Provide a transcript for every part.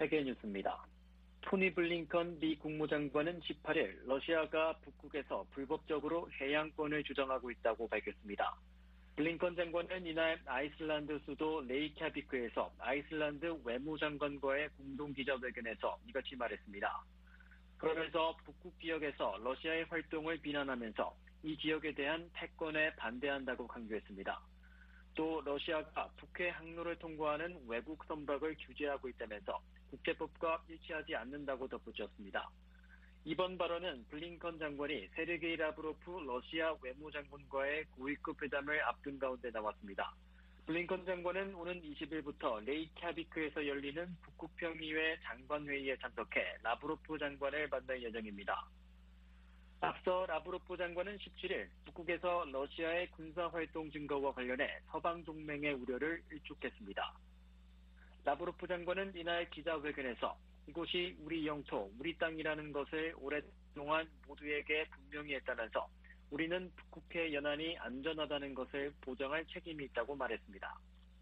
세계 뉴스입니다. 토니 블링컨 미 국무장관은 18일 러시아가 북극에서 불법적으로 해양권을 주장하고 있다고 밝혔습니다. 블링컨 장관은 이날 아이슬란드 수도 레이캬비크에서 아이슬란드 외무장관과의 공동기자회견에서 이같이 말했습니다. 그러면서 북극 지역에서 러시아의 활동을 비난하면서 이 지역에 대한 패권에 반대한다고 강조했습니다. 또 러시아가 북해 항로를 통과하는 외국 선박을 규제하고 있다면서 국제법과 일치하지 않는다고 덧붙였습니다. 이번 발언은 블링컨 장관이 세르게이 라브로프 러시아 외무장관과의 고위급 회담을 앞둔 가운데 나왔습니다. 블링컨 장관은 오는 20일부터 레이캬비크에서 열리는 북극평의회 장관회의에 참석해 라브로프 장관을 만날 예정입니다. 앞서 라브로프 장관은 17일 북극에서 러시아의 군사활동 증가와 관련해 서방 동맹의 우려를 일축했습니다. 라브로프 장관은 이날 기자회견에서 이곳이 우리 영토, 우리 땅이라는 것을 오랫동안 모두에게 분명히 했다면서 우리는 북극해 연안이 안전하다는 것을 보장할 책임이 있다고 말했습니다.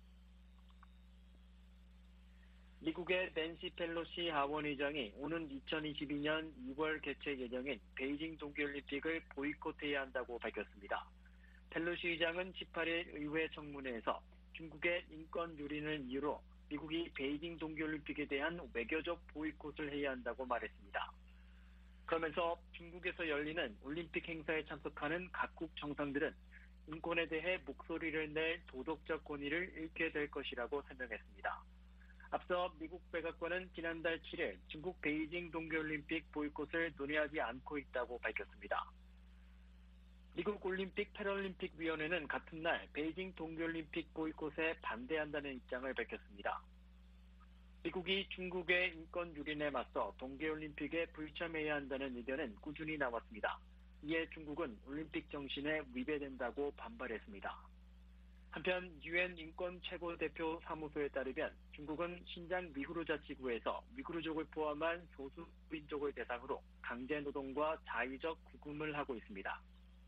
미국의 낸시 펠로시 하원의장이 오는 2022년 2월 개최 예정인 베이징 동계올림픽을 보이콧해야 한다고 밝혔습니다. 펠로시 의장은 18일 의회 청문회에서 중국의 인권 유린을 이유로 미국이 베이징 동계올림픽에 대한 외교적 보이콧을 해야 한다고 말했습니다. 그러면서 중국에서 열리는 올림픽 행사에 참석하는 각국 정상들은 인권에 대해 목소리를 낼 도덕적 권위를 잃게 될 것이라고 설명했습니다. 앞서 미국 백악관은 지난달 7일 중국 베이징 동계올림픽 보이콧을 논의하지 않고 있다고 밝혔습니다. 미국 올림픽 패럴림픽 위원회는 같은 날 베이징 동계올림픽 보이콧에 반대한다는 입장을 밝혔습니다. 미국이 중국의 인권 유린에 맞서 동계올림픽에 불참해야 한다는 의견은 꾸준히 나왔습니다. 이에 중국은 올림픽 정신에 위배된다고 반발했습니다. 한편 유엔 인권 최고대표 사무소에 따르면 중국은 신장 위구르 자치구에서 위구르족을 포함한 소수 민족을 대상으로 강제 노동과 자의적 구금을 하고 있습니다.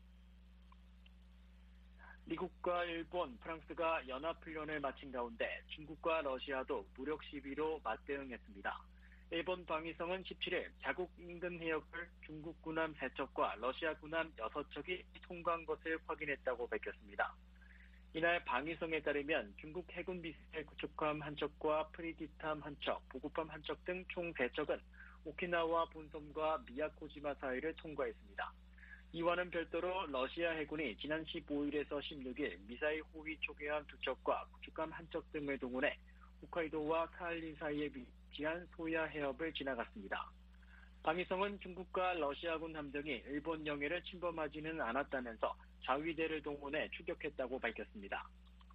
미국과 일본, 프랑스가 연합훈련을 마친 가운데 중국과 러시아도 무력 시위로 맞대응했습니다. 일본 방위성은 17일 자국 인근 해역을 중국 군함 3척과 러시아 군함 6척이 통과한 것을 확인했다고 밝혔습니다. 이날 방위성에 따르면 중국 해군 미사일 구축함 1척과 프리기탐 1척, 보급함 1척 등 총 3척은 오키나와 본섬과 미야코지마 사이를 통과했습니다. 이와는 별도로 러시아 해군이 지난 15일에서 16일 미사일 호위 초계함 2척과 구축함 1척 등을 동원해 홋카이도와 사할린 사이에 위치한 소야 해협을 지나갔습니다. 방위성은 중국과 러시아군 함정이 일본 영해를 침범하지는 않았다면서 자위대를 동원해 추격했다고 밝혔습니다.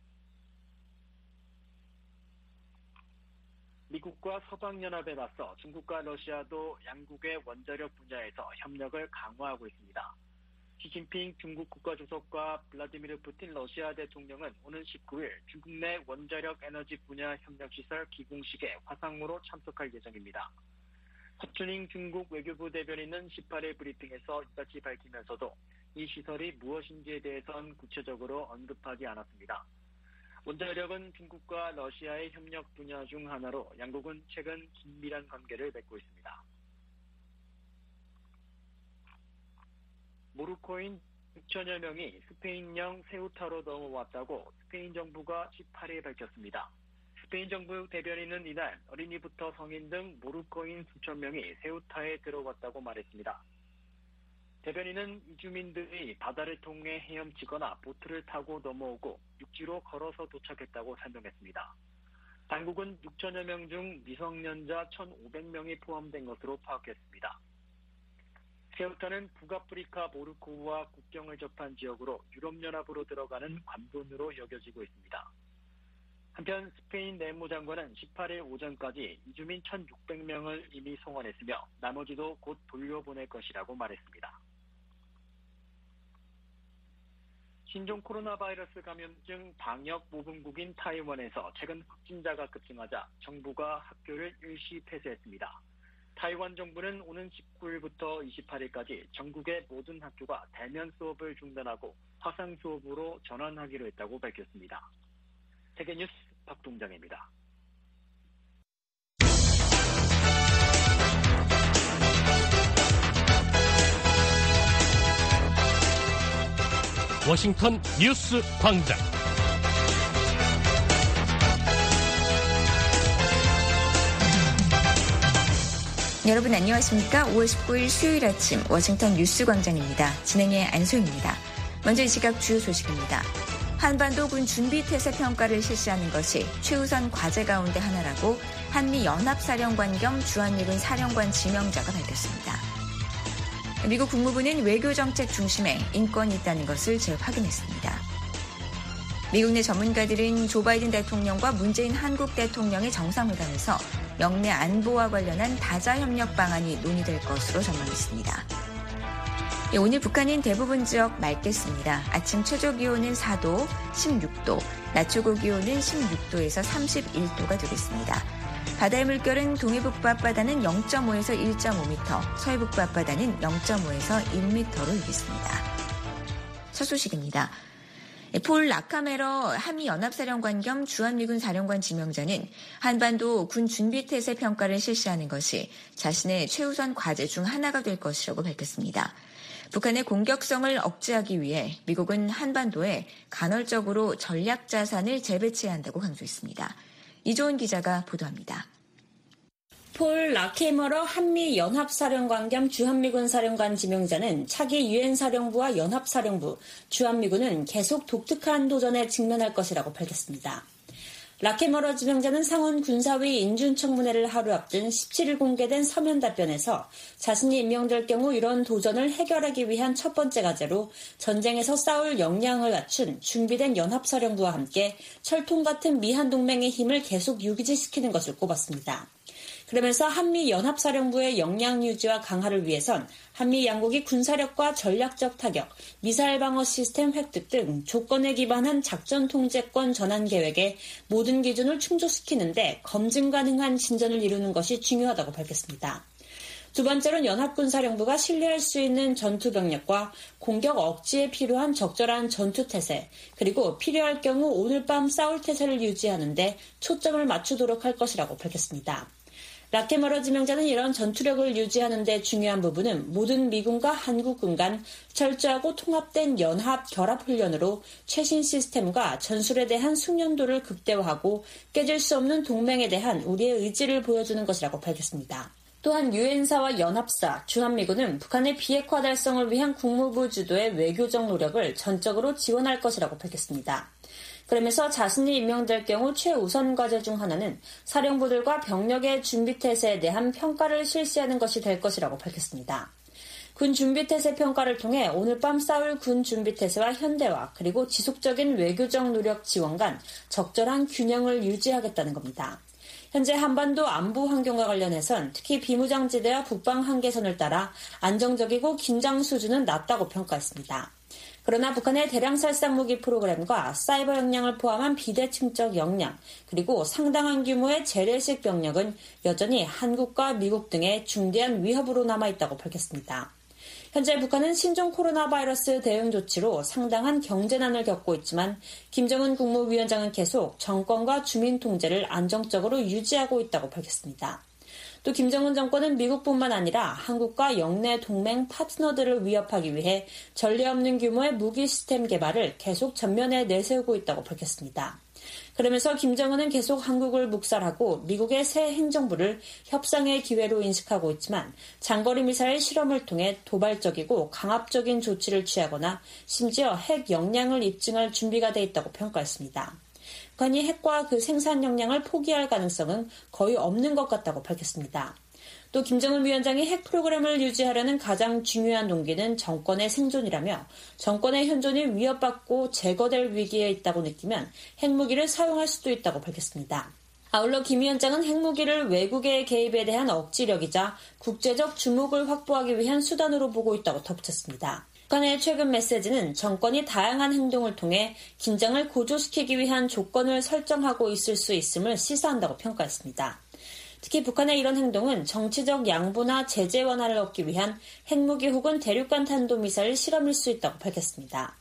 미국과 서방연합에 맞서 중국과 러시아도 양국의 원자력 분야에서 협력을 강화하고 있습니다. 시진핑 중국 국가주석과 블라디미르 푸틴 러시아 대통령은 오는 19일 중국 내 원자력 에너지 분야 협력시설 기공식에 화상으로 참석할 예정입니다. 허춘잉 중국 외교부 대변인은 18일 브리핑에서 이같이 밝히면서도 이 시설이 무엇인지에 대해선 구체적으로 언급하지 않았습니다. 원자력은 중국과 러시아의 협력 분야 중 하나로 양국은 최근 긴밀한 관계를 맺고 있습니다. 모로코인 6천여 명이 스페인령 세우타로 넘어왔다고 스페인 정부가 18일 밝혔습니다. 스페인 정부 대변인은 이날 어린이부터 성인 등 모로코인 수천 명이 세우타에 들어왔다고 말했습니다. 대변인은 이주민들이 바다를 통해 헤엄치거나 보트를 타고 넘어오고 육지로 걸어서 도착했다고 설명했습니다. 당국은 6천여 명 중 미성년자 1,500명이 포함된 것으로 파악했습니다. 세우타는 북아프리카 모로코와 국경을 접한 지역으로 유럽연합으로 들어가는 관문으로 여겨지고 있습니다. 한편 스페인 내무장관은 18일 오전까지 이주민 1,600명을 이미 송환했으며 나머지도 곧 돌려보낼 것이라고 말했습니다. 신종 코로나 바이러스 감염증 방역 모범국인 타이완에서 최근 확진자가 급증하자 정부가 학교를 일시 폐쇄했습니다. 타이완 정부는 오는 19일부터 28일까지 전국의 모든 학교가 대면 수업을 중단하고 화상 수업으로 전환하기로 했다고 밝혔습니다. 세계뉴스 박동장입니다. 워싱턴 뉴스 광장. 여러분 안녕하십니까? 5월 19일 수요일 아침 워싱턴 뉴스 광장입니다. 진행의 안소희입니다. 먼저 이 시각 주요 소식입니다. 한반도 군 준비태세 평가를 실시하는 것이 최우선 과제 가운데 하나라고 한미연합사령관 겸 주한미군 사령관 지명자가 밝혔습니다. 미국 국무부는 외교정책 중심에 인권이 있다는 것을 재확인했습니다. 미국 내 전문가들은 조 바이든 대통령과 문재인 한국 대통령의 정상회담에서 영내 안보와 관련한 다자협력 방안이 논의될 것으로 전망했습니다. 오늘 북한은 대부분 지역 맑겠습니다. 아침 최저기온은 4도, 16도, 낮 최고기온은 16도에서 31도가 되겠습니다. 바다의 물결은 동해북부 앞바다는 0.5에서 1.5m, 서해북부 앞바다는 0.5에서 1m로 일겠습니다. 첫 소식입니다. 폴 라카메러 한미연합사령관 겸 주한미군 사령관 지명자는 한반도 군 준비태세 평가를 실시하는 것이 자신의 최우선 과제 중 하나가 될 것이라고 밝혔습니다. 북한의 공격성을 억제하기 위해 미국은 한반도에 간헐적으로 전략 자산을 재배치해야 한다고 강조했습니다. 이조은 기자가 보도합니다. 폴 라케머러 한미연합사령관 겸 주한미군 사령관 지명자는 차기 유엔 사령부와 연합사령부, 주한미군은 계속 독특한 도전에 직면할 것이라고 밝혔습니다. 라케머러 지명자는 상원 군사위 인준청문회를 하루 앞둔 17일 공개된 서면 답변에서 자신이 임명될 경우 이런 도전을 해결하기 위한 첫 번째 과제로 전쟁에서 싸울 역량을 갖춘 준비된 연합사령부와 함께 철통 같은 미한동맹의 힘을 계속 유지시키는 것을 꼽았습니다. 그러면서 한미연합사령부의 역량 유지와 강화를 위해선 한미 양국이 군사력과 전략적 타격, 미사일 방어 시스템 획득 등 조건에 기반한 작전 통제권 전환 계획의 모든 기준을 충족시키는데 검증 가능한 진전을 이루는 것이 중요하다고 밝혔습니다. 두 번째로는 연합군사령부가 신뢰할 수 있는 전투병력과 공격 억지에 필요한 적절한 전투태세, 그리고 필요할 경우 오늘 밤 싸울 태세를 유지하는 데 초점을 맞추도록 할 것이라고 밝혔습니다. 라케머러 지명자는 이런 전투력을 유지하는 데 중요한 부분은 모든 미군과 한국군 간 철저하고 통합된 연합 결합 훈련으로 최신 시스템과 전술에 대한 숙련도를 극대화하고 깨질 수 없는 동맹에 대한 우리의 의지를 보여주는 것이라고 밝혔습니다. 또한 유엔사와 연합사, 주한미군은 북한의 비핵화 달성을 위한 국무부 주도의 외교적 노력을 전적으로 지원할 것이라고 밝혔습니다. 그러면서 자신이 임명될 경우 최우선 과제 중 하나는 사령부들과 병력의 준비태세에 대한 평가를 실시하는 것이 될 것이라고 밝혔습니다. 군 준비태세 평가를 통해 오늘 밤 싸울 군 준비태세와 현대화 그리고 지속적인 외교적 노력 지원 간 적절한 균형을 유지하겠다는 겁니다. 현재 한반도 안보 환경과 관련해선 특히 비무장지대와 북방 한계선을 따라 안정적이고 긴장 수준은 낮다고 평가했습니다. 그러나 북한의 대량 살상 무기 프로그램과 사이버 역량을 포함한 비대칭적 역량, 그리고 상당한 규모의 재래식 병력은 여전히 한국과 미국 등의 중대한 위협으로 남아있다고 밝혔습니다. 현재 북한은 신종 코로나 바이러스 대응 조치로 상당한 경제난을 겪고 있지만 김정은 국무위원장은 계속 정권과 주민 통제를 안정적으로 유지하고 있다고 밝혔습니다. 또 김정은 정권은 미국뿐만 아니라 한국과 영내 동맹 파트너들을 위협하기 위해 전례 없는 규모의 무기 시스템 개발을 계속 전면에 내세우고 있다고 밝혔습니다. 그러면서 김정은은 계속 한국을 묵살하고 미국의 새 행정부를 협상의 기회로 인식하고 있지만 장거리 미사일 실험을 통해 도발적이고 강압적인 조치를 취하거나 심지어 핵 역량을 입증할 준비가 돼 있다고 평가했습니다. 북한이 핵과 그 생산 역량을 포기할 가능성은 거의 없는 것 같다고 밝혔습니다. 또 김정은 위원장이 핵 프로그램을 유지하려는 가장 중요한 동기는 정권의 생존이라며 정권의 현존이 위협받고 제거될 위기에 있다고 느끼면 핵무기를 사용할 수도 있다고 밝혔습니다. 아울러 김 위원장은 핵무기를 외국의 개입에 대한 억지력이자 국제적 주목을 확보하기 위한 수단으로 보고 있다고 덧붙였습니다. 북한의 최근 메시지는 정권이 다양한 행동을 통해 긴장을 고조시키기 위한 조건을 설정하고 있을 수 있음을 시사한다고 평가했습니다. 특히 북한의 이런 행동은 정치적 양보나 제재 완화를 얻기 위한 핵무기 혹은 대륙간 탄도미사일 실험일 수 있다고 밝혔습니다.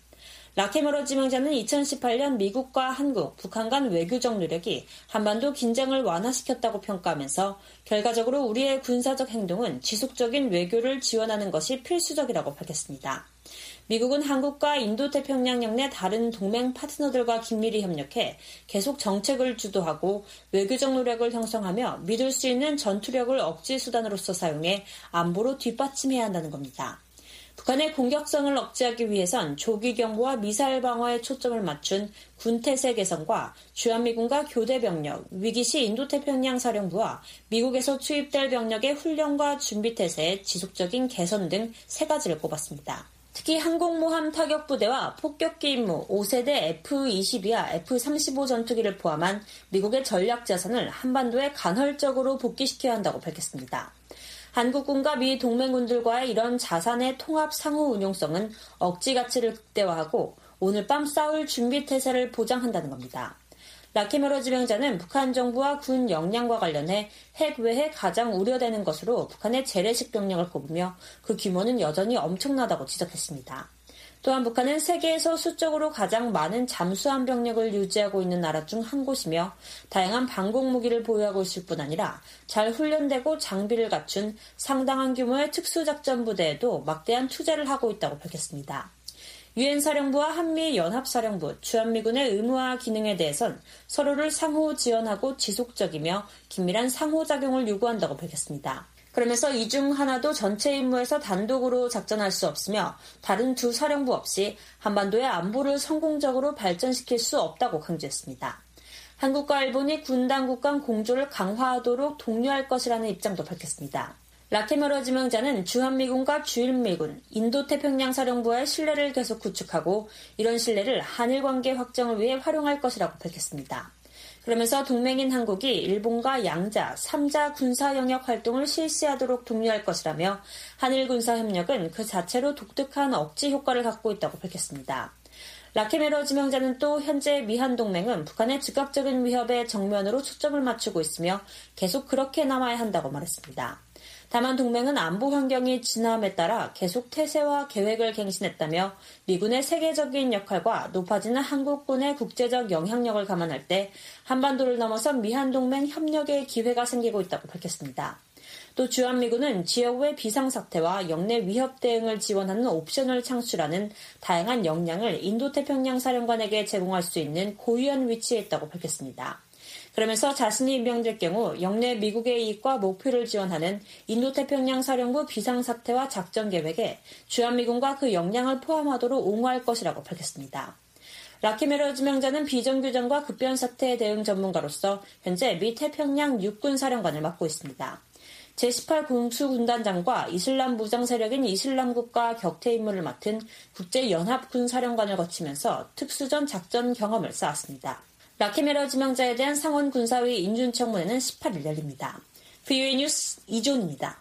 라케머러 지명자는 2018년 미국과 한국, 북한 간 외교적 노력이 한반도 긴장을 완화시켰다고 평가하면서 결과적으로 우리의 군사적 행동은 지속적인 외교를 지원하는 것이 필수적이라고 밝혔습니다. 미국은 한국과 인도태평양 영내 다른 동맹 파트너들과 긴밀히 협력해 계속 정책을 주도하고 외교적 노력을 형성하며 믿을 수 있는 전투력을 억지 수단으로서 사용해 안보로 뒷받침해야 한다는 겁니다. 북한의 공격성을 억제하기 위해선 조기 경보와 미사일 방어에 초점을 맞춘 군태세 개선과 주한미군과 교대 병력, 위기시 인도태평양 사령부와 미국에서 투입될 병력의 훈련과 준비 태세의 지속적인 개선 등 세 가지를 꼽았습니다. 특히 항공모함 타격부대와 폭격기 임무 5세대 F-22와 F-35 전투기를 포함한 미국의 전략 자산을 한반도에 간헐적으로 복귀시켜야 한다고 밝혔습니다. 한국군과 미 동맹군들과의 이런 자산의 통합 상호 운용성은 억지 가치를 극대화하고 오늘 밤 싸울 준비 태세를 보장한다는 겁니다. 라케머러 지명자는 북한 정부와 군 역량과 관련해 핵 외에 가장 우려되는 것으로 북한의 재래식 병력을 꼽으며 그 규모는 여전히 엄청나다고 지적했습니다. 또한 북한은 세계에서 수적으로 가장 많은 잠수함 병력을 유지하고 있는 나라 중 한 곳이며 다양한 방공 무기를 보유하고 있을 뿐 아니라 잘 훈련되고 장비를 갖춘 상당한 규모의 특수작전부대에도 막대한 투자를 하고 있다고 밝혔습니다. 유엔 사령부와 한미 연합사령부, 주한미군의 의무와 기능에 대해선 서로를 상호 지원하고 지속적이며 긴밀한 상호작용을 요구한다고 밝혔습니다. 그러면서 이 중 하나도 전체 임무에서 단독으로 작전할 수 없으며 다른 두 사령부 없이 한반도의 안보를 성공적으로 발전시킬 수 없다고 강조했습니다. 한국과 일본이 군 당국 간 공조를 강화하도록 독려할 것이라는 입장도 밝혔습니다. 라케머러 지명자는 주한미군과 주일미군, 인도태평양 사령부와의 신뢰를 계속 구축하고 이런 신뢰를 한일관계 확정을 위해 활용할 것이라고 밝혔습니다. 그러면서 동맹인 한국이 일본과 양자, 3자 군사 영역 활동을 실시하도록 독려할 것이라며 한일 군사 협력은 그 자체로 독특한 억지 효과를 갖고 있다고 밝혔습니다. 라케머러 지명자는 또 현재 미한 동맹은 북한의 즉각적인 위협에 정면으로 초점을 맞추고 있으며 계속 그렇게 남아야 한다고 말했습니다. 다만 동맹은 안보 환경이 진화함에 따라 계속 태세와 계획을 갱신했다며 미군의 세계적인 역할과 높아지는 한국군의 국제적 영향력을 감안할 때 한반도를 넘어선 미한동맹 협력의 기회가 생기고 있다고 밝혔습니다. 또 주한미군은 지역외 비상사태와 영내 위협 대응을 지원하는 옵션을 창출하는 다양한 역량을 인도태평양 사령관에게 제공할 수 있는 고유한 위치에 있다고 밝혔습니다. 그러면서 자신이 임명될 경우 영내 미국의 이익과 목표를 지원하는 인도태평양 사령부 비상사태와 작전계획에 주한미군과 그 역량을 포함하도록 옹호할 것이라고 밝혔습니다. 라케머러 지명자는 비정규전과 급변사태 대응 전문가로서 현재 미 태평양 육군사령관을 맡고 있습니다. 제18 공수군단장과 이슬람 무장세력인 이슬람국가 격퇴 임무를 맡은 국제연합군사령관을 거치면서 특수전 작전 경험을 쌓았습니다. 라케머러 지명자에 대한 상원 군사위 인준청문회는 18일 열립니다. VOA 뉴스 이존입니다.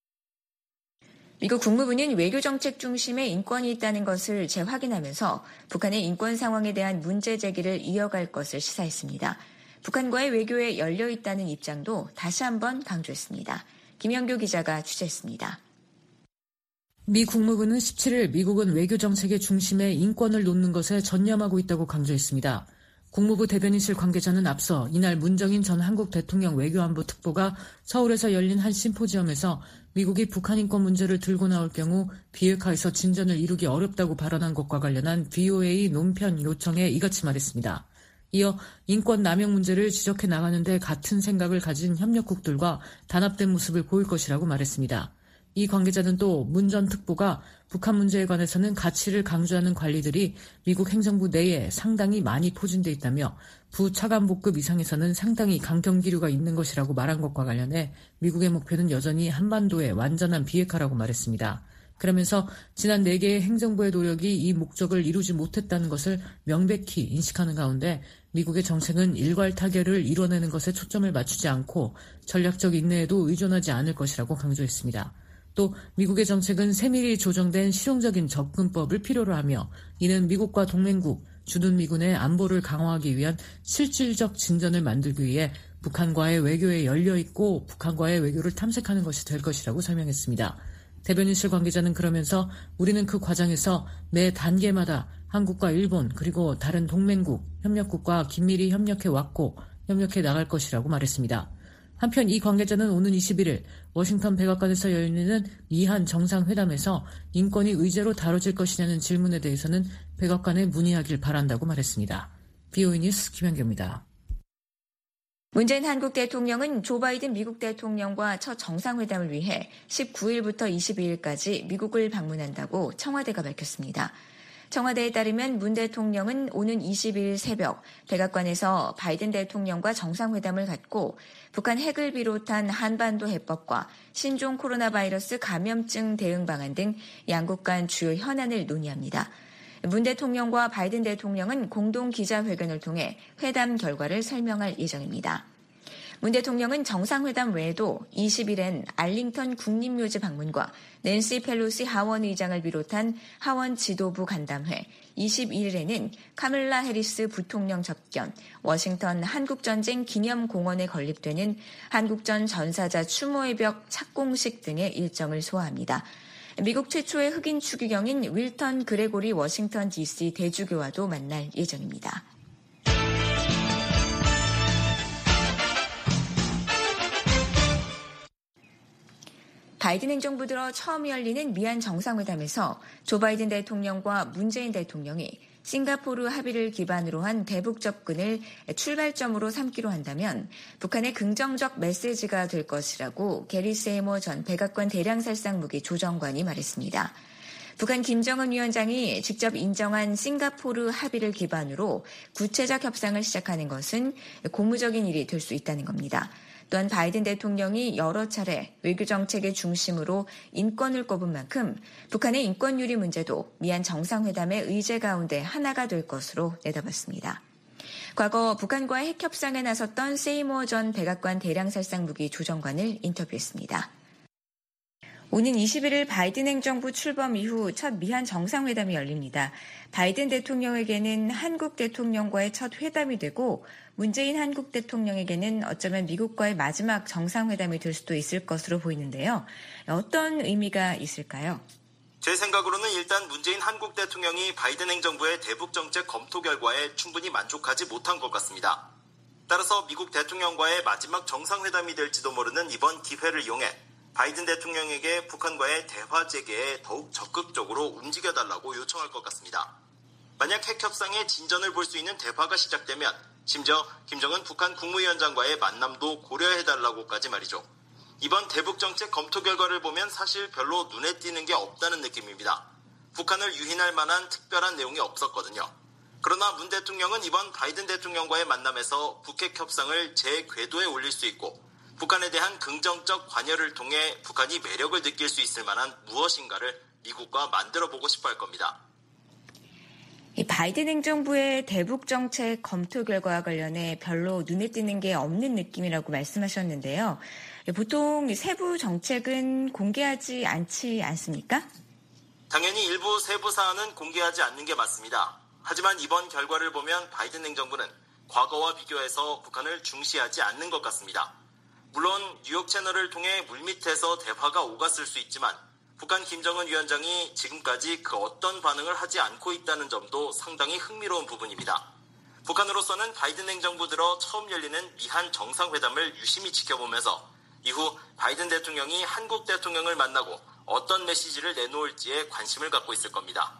미국 국무부는 외교정책 중심에 인권이 있다는 것을 재확인하면서 북한의 인권 상황에 대한 문제 제기를 이어갈 것을 시사했습니다. 북한과의 외교에 열려 있다는 입장도 다시 한번 강조했습니다. 김영교 기자가 취재했습니다. 미 국무부는 17일 미국은 외교정책의 중심에 인권을 놓는 것에 전념하고 있다고 강조했습니다. 국무부 대변인실 관계자는 앞서 이날 문정인 전 한국 대통령 외교안보 특보가 서울에서 열린 한 심포지엄에서 미국이 북한 인권 문제를 들고 나올 경우 비핵화에서 진전을 이루기 어렵다고 발언한 것과 관련한 VOA 논편 요청에 이같이 말했습니다. 이어 인권 남용 문제를 지적해 나가는 데 같은 생각을 가진 협력국들과 단합된 모습을 보일 것이라고 말했습니다. 이 관계자는 또 문 전 특보가 북한 문제에 관해서는 가치를 강조하는 관리들이 미국 행정부 내에 상당히 많이 포진돼 있다며 부차관보급 이상에서는 상당히 강경 기류가 있는 것이라고 말한 것과 관련해 미국의 목표는 여전히 한반도의 완전한 비핵화라고 말했습니다. 그러면서 지난 4개의 행정부의 노력이 이 목적을 이루지 못했다는 것을 명백히 인식하는 가운데 미국의 정책은 일괄 타결을 이뤄내는 것에 초점을 맞추지 않고 전략적 인내에도 의존하지 않을 것이라고 강조했습니다. 또 미국의 정책은 세밀히 조정된 실용적인 접근법을 필요로 하며 이는 미국과 동맹국, 주둔미군의 안보를 강화하기 위한 실질적 진전을 만들기 위해 북한과의 외교에 열려있고 북한과의 외교를 탐색하는 것이 될 것이라고 설명했습니다. 대변인실 관계자는 그러면서 우리는 그 과정에서 매 단계마다 한국과 일본 그리고 다른 동맹국, 협력국과 긴밀히 협력해 왔고 협력해 나갈 것이라고 말했습니다. 한편 이 관계자는 오는 21일 워싱턴 백악관에서 열리는 미한 정상회담에서 인권이 의제로 다뤄질 것이냐는 질문에 대해서는 백악관에 문의하길 바란다고 말했습니다. BOE 뉴스 김현규입니다. 문재인 한국 대통령은 조 바이든 미국 대통령과 첫 정상회담을 위해 19일부터 22일까지 미국을 방문한다고 청와대가 밝혔습니다. 청와대에 따르면 문 대통령은 오는 22일 새벽 백악관에서 바이든 대통령과 정상회담을 갖고 북한 핵을 비롯한 한반도 해법과 신종 코로나 바이러스 감염증 대응 방안 등 양국 간 주요 현안을 논의합니다. 문 대통령과 바이든 대통령은 공동 기자회견을 통해 회담 결과를 설명할 예정입니다. 문 대통령은 정상회담 외에도 20일엔 알링턴 국립묘지 방문과 낸시 펠로시 하원 의장을 비롯한 하원 지도부 간담회, 21일에는 카밀라 해리스 부통령 접견, 워싱턴 한국전쟁 기념공원에 건립되는 한국전 전사자 추모의 벽 착공식 등의 일정을 소화합니다. 미국 최초의 흑인 추기경인 윌턴 그레고리 워싱턴 DC 대주교와도 만날 예정입니다. 바이든 행정부 들어 처음 열리는 미한 정상회담에서 조 바이든 대통령과 문재인 대통령이 싱가포르 합의를 기반으로 한 대북 접근을 출발점으로 삼기로 한다면 북한의 긍정적 메시지가 될 것이라고 게리 세이모 전 백악관 대량살상무기 조정관이 말했습니다. 북한 김정은 위원장이 직접 인정한 싱가포르 합의를 기반으로 구체적 협상을 시작하는 것은 고무적인 일이 될 수 있다는 겁니다. 또한 바이든 대통령이 여러 차례 외교 정책의 중심으로 인권을 꼽은 만큼 북한의 인권 유리 문제도 미한 정상회담의 의제 가운데 하나가 될 것으로 내다봤습니다. 과거 북한과의 핵 협상에 나섰던 세이모 전 백악관 대량살상무기 조정관을 인터뷰했습니다. 오는 21일 바이든 행정부 출범 이후 첫 미한 정상회담이 열립니다. 바이든 대통령에게는 한국 대통령과의 첫 회담이 되고 문재인 한국 대통령에게는 어쩌면 미국과의 마지막 정상회담이 될 수도 있을 것으로 보이는데요. 어떤 의미가 있을까요? 제 생각으로는 일단 문재인 한국 대통령이 바이든 행정부의 대북 정책 검토 결과에 충분히 만족하지 못한 것 같습니다. 따라서 미국 대통령과의 마지막 정상회담이 될지도 모르는 이번 기회를 이용해 바이든 대통령에게 북한과의 대화 재개에 더욱 적극적으로 움직여달라고 요청할 것 같습니다. 만약 핵 협상의 진전을 볼 수 있는 대화가 시작되면 심지어 김정은 북한 국무위원장과의 만남도 고려해달라고까지 말이죠. 이번 대북 정책 검토 결과를 보면 사실 별로 눈에 띄는 게 없다는 느낌입니다. 북한을 유인할 만한 특별한 내용이 없었거든요. 그러나 문 대통령은 이번 바이든 대통령과의 만남에서 북핵 협상을 제 궤도에 올릴 수 있고 북한에 대한 긍정적 관여를 통해 북한이 매력을 느낄 수 있을 만한 무엇인가를 미국과 만들어보고 싶어 할 겁니다. 바이든 행정부의 대북 정책 검토 결과와 관련해 별로 눈에 띄는 게 없는 느낌이라고 말씀하셨는데요. 보통 세부 정책은 공개하지 않지 않습니까? 당연히 일부 세부 사안은 공개하지 않는 게 맞습니다. 하지만 이번 결과를 보면 바이든 행정부는 과거와 비교해서 북한을 중시하지 않는 것 같습니다. 물론 뉴욕 채널을 통해 물밑에서 대화가 오갔을 수 있지만 북한 김정은 위원장이 지금까지 그 어떤 반응을 하지 않고 있다는 점도 상당히 흥미로운 부분입니다. 북한으로서는 바이든 행정부 들어 처음 열리는 미한 정상회담을 유심히 지켜보면서 이후 바이든 대통령이 한국 대통령을 만나고 어떤 메시지를 내놓을지에 관심을 갖고 있을 겁니다.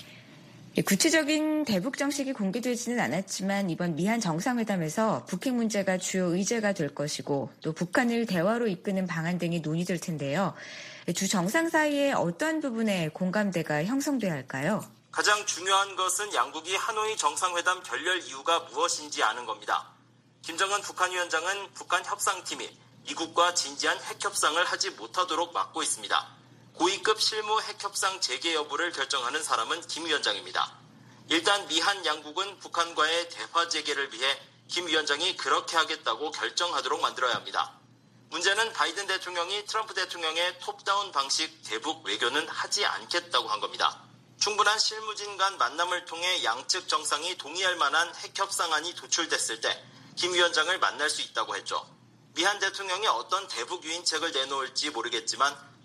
구체적인 대북 정책이 공개되지는 않았지만 이번 미한 정상회담에서 북핵 문제가 주요 의제가 될 것이고 또 북한을 대화로 이끄는 방안 등이 논의될 텐데요. 두 정상 사이에 어떤 부분에 공감대가 형성돼야 할까요? 가장 중요한 것은 양국이 하노이 정상회담 결렬 이유가 무엇인지 아는 겁니다. 김정은 북한 위원장은 북한 협상팀이 미국과 진지한 핵 협상을 하지 못하도록 막고 있습니다. 고위급 실무 핵 협상 재개 여부를 결정하는 사람은 김 위원장입니다. 일단 미한 양국은 북한과의 대화 재개를 위해 김 위원장이 그렇게 하겠다고 결정하도록 만들어야 합니다. 문제는 바이든 대통령이 트럼프 대통령의 톱다운 방식 대북 외교는 하지 않겠다고 한 겁니다. 충분한 실무진 간 만남을 통해 양측 정상이 동의할 만한 핵 협상안이 도출됐을 때 김 위원장을 만날 수 있다고 했죠. 미한 대통령이 어떤 대북 유인책을 내놓을지 모르겠지만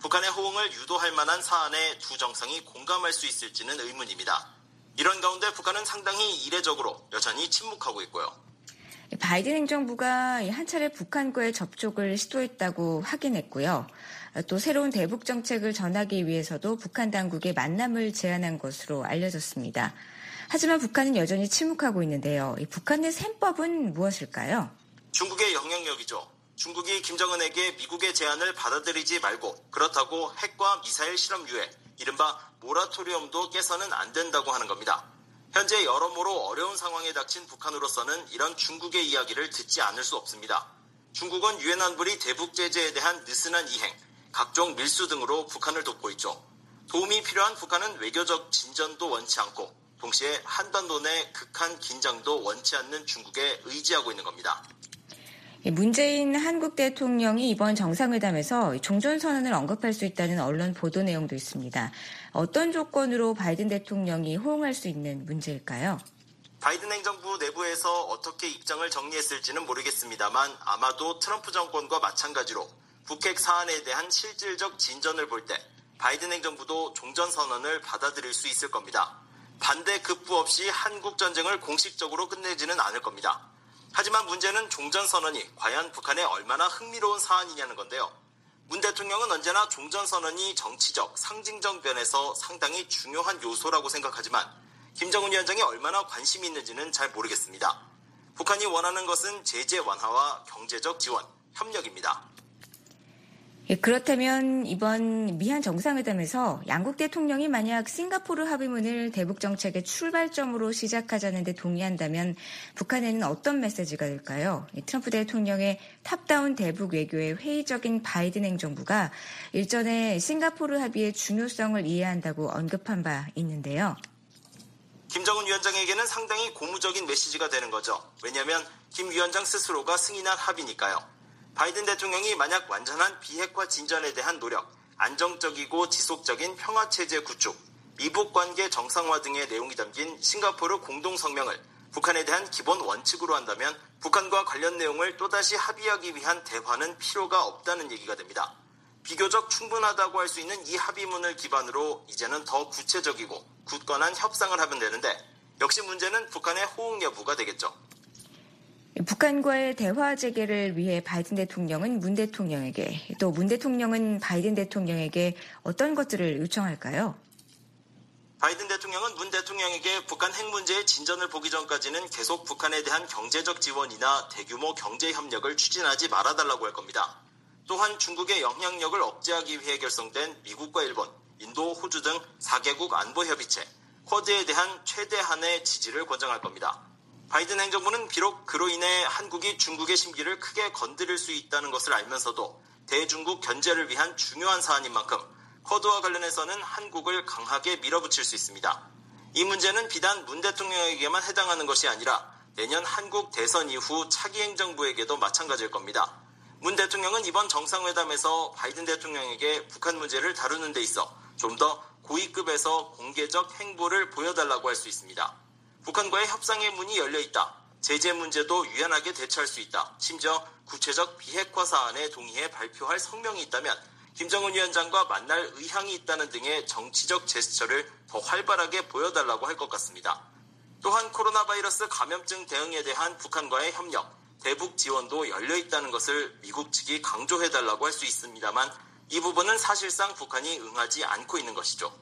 북한의 호응을 유도할 만한 사안에 두 정상이 공감할 수 있을지는 의문입니다. 이런 가운데 북한은 상당히 이례적으로 여전히 침묵하고 있고요. 바이든 행정부가 한 차례 북한과의 접촉을 시도했다고 확인했고요. 또 새로운 대북 정책을 전하기 위해서도 북한 당국에 만남을 제안한 것으로 알려졌습니다. 하지만 북한은 여전히 침묵하고 있는데요. 북한의 셈법은 무엇일까요? 중국의 영향력이죠. 중국이 김정은에게 미국의 제안을 받아들이지 말고 그렇다고 핵과 미사일 실험 유예, 이른바 모라토리엄도 깨서는 안 된다고 하는 겁니다. 현재 여러모로 어려운 상황에 닥친 북한으로서는 이런 중국의 이야기를 듣지 않을 수 없습니다. 중국은 유엔 안보리 대북 제재에 대한 느슨한 이행, 각종 밀수 등으로 북한을 돕고 있죠. 도움이 필요한 북한은 외교적 진전도 원치 않고 동시에 한반도 내 극한 긴장도 원치 않는 중국에 의지하고 있는 겁니다. 문재인 한국 대통령이 이번 정상회담에서 종전선언을 언급할 수 있다는 언론 보도 내용도 있습니다. 어떤 조건으로 바이든 대통령이 호응할 수 있는 문제일까요? 바이든 행정부 내부에서 어떻게 입장을 정리했을지는 모르겠습니다만 아마도 트럼프 정권과 마찬가지로 북핵 사안에 대한 실질적 진전을 볼 때 바이든 행정부도 종전선언을 받아들일 수 있을 겁니다. 반대 급부 없이 한국 전쟁을 공식적으로 끝내지는 않을 겁니다. 하지만 문제는 종전선언이 과연 북한에 얼마나 흥미로운 사안이냐는 건데요. 문 대통령은 언제나 종전선언이 정치적, 상징적 면에서 상당히 중요한 요소라고 생각하지만 김정은 위원장이 얼마나 관심이 있는지는 잘 모르겠습니다. 북한이 원하는 것은 제재 완화와 경제적 지원, 협력입니다. 그렇다면 이번 미한 정상회담에서 양국 대통령이 만약 싱가포르 합의문을 대북 정책의 출발점으로 시작하자는 데 동의한다면 북한에는 어떤 메시지가 될까요? 트럼프 대통령의 탑다운 대북 외교에 회의적인 바이든 행정부가 일전에 싱가포르 합의의 중요성을 이해한다고 언급한 바 있는데요. 김정은 위원장에게는 상당히 고무적인 메시지가 되는 거죠. 왜냐하면 김 위원장 스스로가 승인한 합의니까요. 바이든 대통령이 만약 완전한 비핵화 진전에 대한 노력, 안정적이고 지속적인 평화체제 구축, 미북 관계 정상화 등의 내용이 담긴 싱가포르 공동성명을 북한에 대한 기본 원칙으로 한다면 북한과 관련 내용을 또다시 합의하기 위한 대화는 필요가 없다는 얘기가 됩니다. 비교적 충분하다고 할 수 있는 이 합의문을 기반으로 이제는 더 구체적이고 굳건한 협상을 하면 되는데 역시 문제는 북한의 호응 여부가 되겠죠. 북한과의 대화 재개를 위해 바이든 대통령은 문 대통령에게 또 문 대통령은 바이든 대통령에게 어떤 것들을 요청할까요? 바이든 대통령은 문 대통령에게 북한 핵 문제의 진전을 보기 전까지는 계속 북한에 대한 경제적 지원이나 대규모 경제 협력을 추진하지 말아달라고 할 겁니다. 또한 중국의 영향력을 억제하기 위해 결성된 미국과 일본, 인도, 호주 등 4개국 안보협의체, 쿼드에 대한 최대한의 지지를 권장할 겁니다. 바이든 행정부는 비록 그로 인해 한국이 중국의 심기를 크게 건드릴 수 있다는 것을 알면서도 대중국 견제를 위한 중요한 사안인 만큼 쿼드와 관련해서는 한국을 강하게 밀어붙일 수 있습니다. 이 문제는 비단 문 대통령에게만 해당하는 것이 아니라 내년 한국 대선 이후 차기 행정부에게도 마찬가지일 겁니다. 문 대통령은 이번 정상회담에서 바이든 대통령에게 북한 문제를 다루는 데 있어 좀 더 고위급에서 공개적 행보를 보여달라고 할 수 있습니다. 북한과의 협상의 문이 열려있다. 제재 문제도 유연하게 대처할 수 있다. 심지어 구체적 비핵화 사안에 동의해 발표할 성명이 있다면 김정은 위원장과 만날 의향이 있다는 등의 정치적 제스처를 더 활발하게 보여달라고 할 것 같습니다. 또한 코로나 바이러스 감염증 대응에 대한 북한과의 협력, 대북 지원도 열려있다는 것을 미국 측이 강조해달라고 할 수 있습니다만 이 부분은 사실상 북한이 응하지 않고 있는 것이죠.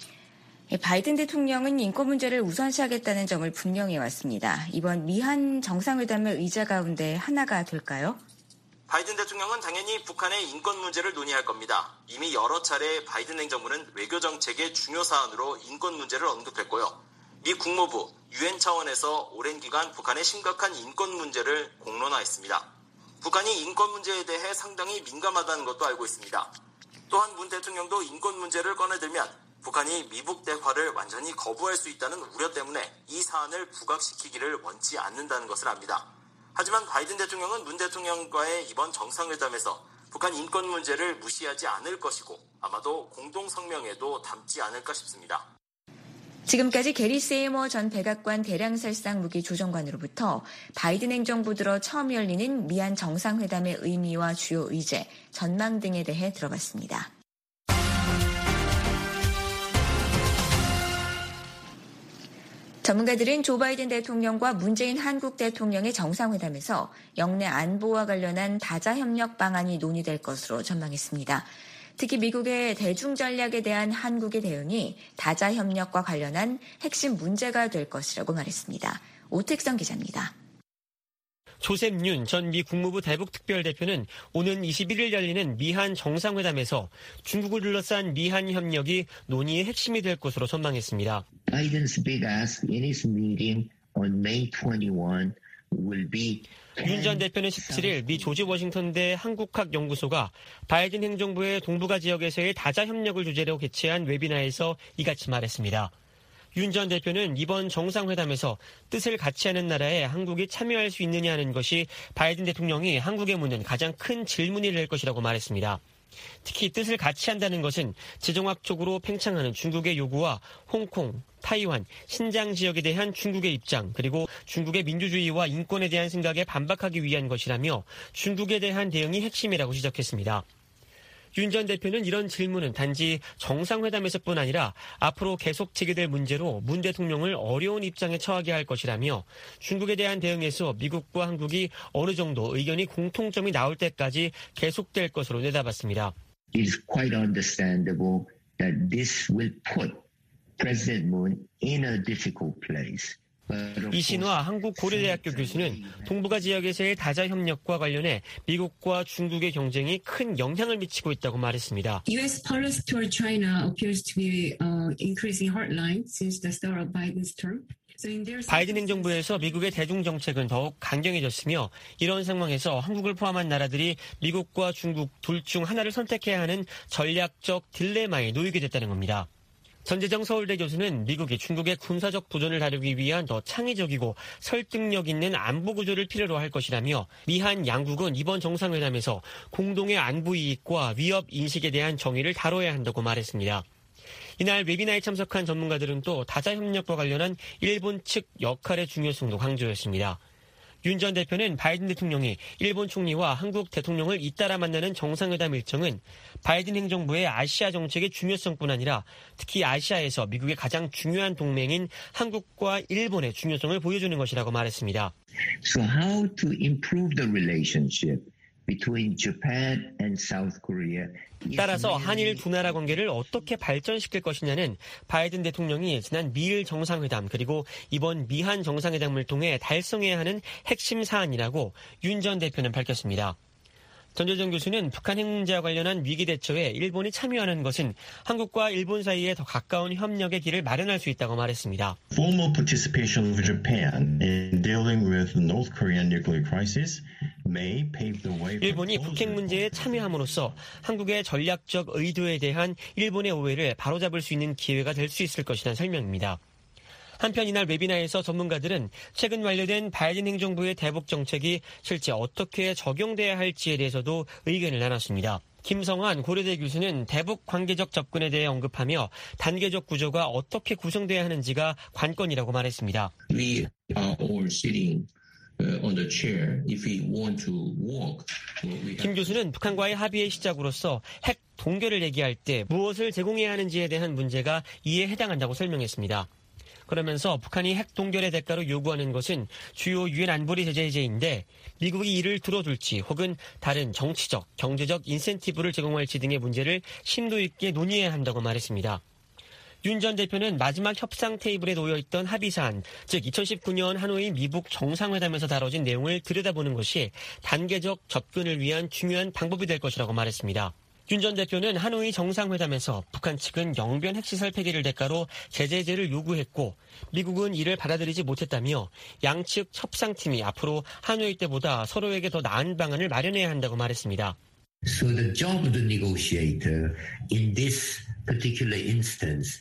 바이든 대통령은 인권 문제를 우선시하겠다는 점을 분명히 해왔습니다. 이번 미한 정상회담의 의자 가운데 하나가 될까요? 바이든 대통령은 당연히 북한의 인권 문제를 논의할 겁니다. 이미 여러 차례 바이든 행정부는 외교 정책의 중요 사안으로 인권 문제를 언급했고요. 미 국무부, 유엔 차원에서 오랜 기간 북한의 심각한 인권 문제를 공론화했습니다. 북한이 인권 문제에 대해 상당히 민감하다는 것도 알고 있습니다. 또한 문 대통령도 인권 문제를 꺼내들면 북한이 미북 대화를 완전히 거부할 수 있다는 우려 때문에 이 사안을 부각시키기를 원치 않는다는 것을 압니다. 하지만 바이든 대통령은 문 대통령과의 이번 정상회담에서 북한 인권 문제를 무시하지 않을 것이고 아마도 공동성명에도 담지 않을까 싶습니다. 지금까지 게리 세이머 전 백악관 대량살상 무기 조정관으로부터 바이든 행정부 들어 처음 열리는 미한 정상회담의 의미와 주요 의제, 전망 등에 대해 들어봤습니다. 전문가들은 조 바이든 대통령과 문재인 한국 대통령의 정상회담에서 영내 안보와 관련한 다자 협력 방안이 논의될 것으로 전망했습니다. 특히 미국의 대중 전략에 대한 한국의 대응이 다자 협력과 관련한 핵심 문제가 될 것이라고 말했습니다. 오택성 기자입니다. 조셉 윤 전 미 국무부 대북특별대표는 오는 21일 열리는 미한 정상회담에서 중국을 둘러싼 미한 협력이 논의의 핵심이 될 것으로 전망했습니다. Biden's big ask in his meeting on May 21 will be 윤 전 대표는 17일 미 조지 워싱턴대 한국학연구소가 바이든 행정부의 동북아 지역에서의 다자 협력을 주제로 개최한 웨비나에서 이같이 말했습니다. 윤 전 대표는 이번 정상회담에서 뜻을 같이 하는 나라에 한국이 참여할 수 있느냐는 것이 바이든 대통령이 한국에 묻는 가장 큰 질문이 될 것이라고 말했습니다. 특히 뜻을 같이 한다는 것은 지정학적으로 팽창하는 중국의 요구와 홍콩, 타이완, 신장 지역에 대한 중국의 입장, 그리고 중국의 민주주의와 인권에 대한 생각에 반박하기 위한 것이라며 중국에 대한 대응이 핵심이라고 지적했습니다. 윤 전 대표는 이런 질문은 단지 정상회담에서뿐 아니라 앞으로 계속 제기될 문제로 문 대통령을 어려운 입장에 처하게 할 것이라며 중국에 대한 대응에서 미국과 한국이 어느 정도 의견이 공통점이 나올 때까지 계속될 것으로 내다봤습니다. It is quite understandable that this will put President Moon in a difficult place. 이신화 한국고려대학교 교수는 동북아 지역에서의 다자 협력과 관련해 미국과 중국의 경쟁이 큰 영향을 미치고 있다고 말했습니다. U.S. policy toward China appears to be increasing hardline since the start of Biden's term. 바이든 행정부에서 미국의 대중 정책은 더욱 강경해졌으며 이런 상황에서 한국을 포함한 나라들이 미국과 중국 둘 중 하나를 선택해야 하는 전략적 딜레마에 놓이게 됐다는 겁니다. 전재정 서울대 교수는 미국이 중국의 군사적 도전을 다루기 위한 더 창의적이고 설득력 있는 안보 구조를 필요로 할 것이라며 미한 양국은 이번 정상회담에서 공동의 안보 이익과 위협 인식에 대한 정의를 다뤄야 한다고 말했습니다. 이날 웨비나에 참석한 전문가들은 또 다자 협력과 관련한 일본 측 역할의 중요성도 강조했습니다. 윤 전 대표는 바이든 대통령이 일본 총리와 한국 대통령을 잇따라 만나는 정상회담 일정은 바이든 행정부의 아시아 정책의 중요성뿐 아니라 특히 아시아에서 미국의 가장 중요한 동맹인 한국과 일본의 중요성을 보여주는 것이라고 말했습니다. So how to improve the relationship between Japan and South Korea? 따라서 한일 두 나라 관계를 어떻게 발전시킬 것이냐는 바이든 대통령이 지난 미일 정상회담 그리고 이번 미한 정상회담을 통해 달성해야 하는 핵심 사안이라고 윤 전 대표는 밝혔습니다. 전재정 교수는 북한 핵 문제와 관련한 위기 대처에 일본이 참여하는 것은 한국과 일본 사이에 더 가까운 협력의 길을 마련할 수 있다고 말했습니다. Formal participation of Japan in dealing with the North Korean nuclear crisis may pave the way. 일본이 북핵 문제에 참여함으로써 한국의 전략적 의도에 대한 일본의 오해를 바로잡을 수 있는 기회가 될 수 있을 것이라는 설명입니다. 한편 이날 웨비나에서 전문가들은 최근 완료된 바이든 행정부의 대북 정책이 실제 어떻게 적용돼야 할지에 대해서도 의견을 나눴습니다. 김성환 고려대 교수는 대북 관계적 접근에 대해 언급하며 단계적 구조가 어떻게 구성돼야 하는지가 관건이라고 말했습니다. We are all sitting on the chair. If we want to walk, 김 교수는 북한과의 합의의 시작으로서 핵 동결을 얘기할 때 무엇을 제공해야 하는지에 대한 문제가 이에 해당한다고 설명했습니다. 그러면서 북한이 핵 동결의 대가로 요구하는 것은 주요 유엔 안보리 제재 해제인데 미국이 이를 들어줄지 혹은 다른 정치적, 경제적 인센티브를 제공할지 등의 문제를 심도 있게 논의해야 한다고 말했습니다. 윤 전 대표는 마지막 협상 테이블에 놓여있던 합의사안, 즉 2019년 하노이 미북 정상회담에서 다뤄진 내용을 들여다보는 것이 단계적 접근을 위한 중요한 방법이 될 것이라고 말했습니다. 윤 전 대표는 하노이 정상회담에서 북한 측은 영변 핵시설 폐기를 대가로 제재 해제를 요구했고 미국은 이를 받아들이지 못했다며 양측 협상팀이 앞으로 하노이 때보다 서로에게 더 나은 방안을 마련해야 한다고 말했습니다. So the job of the negotiator in this particular instance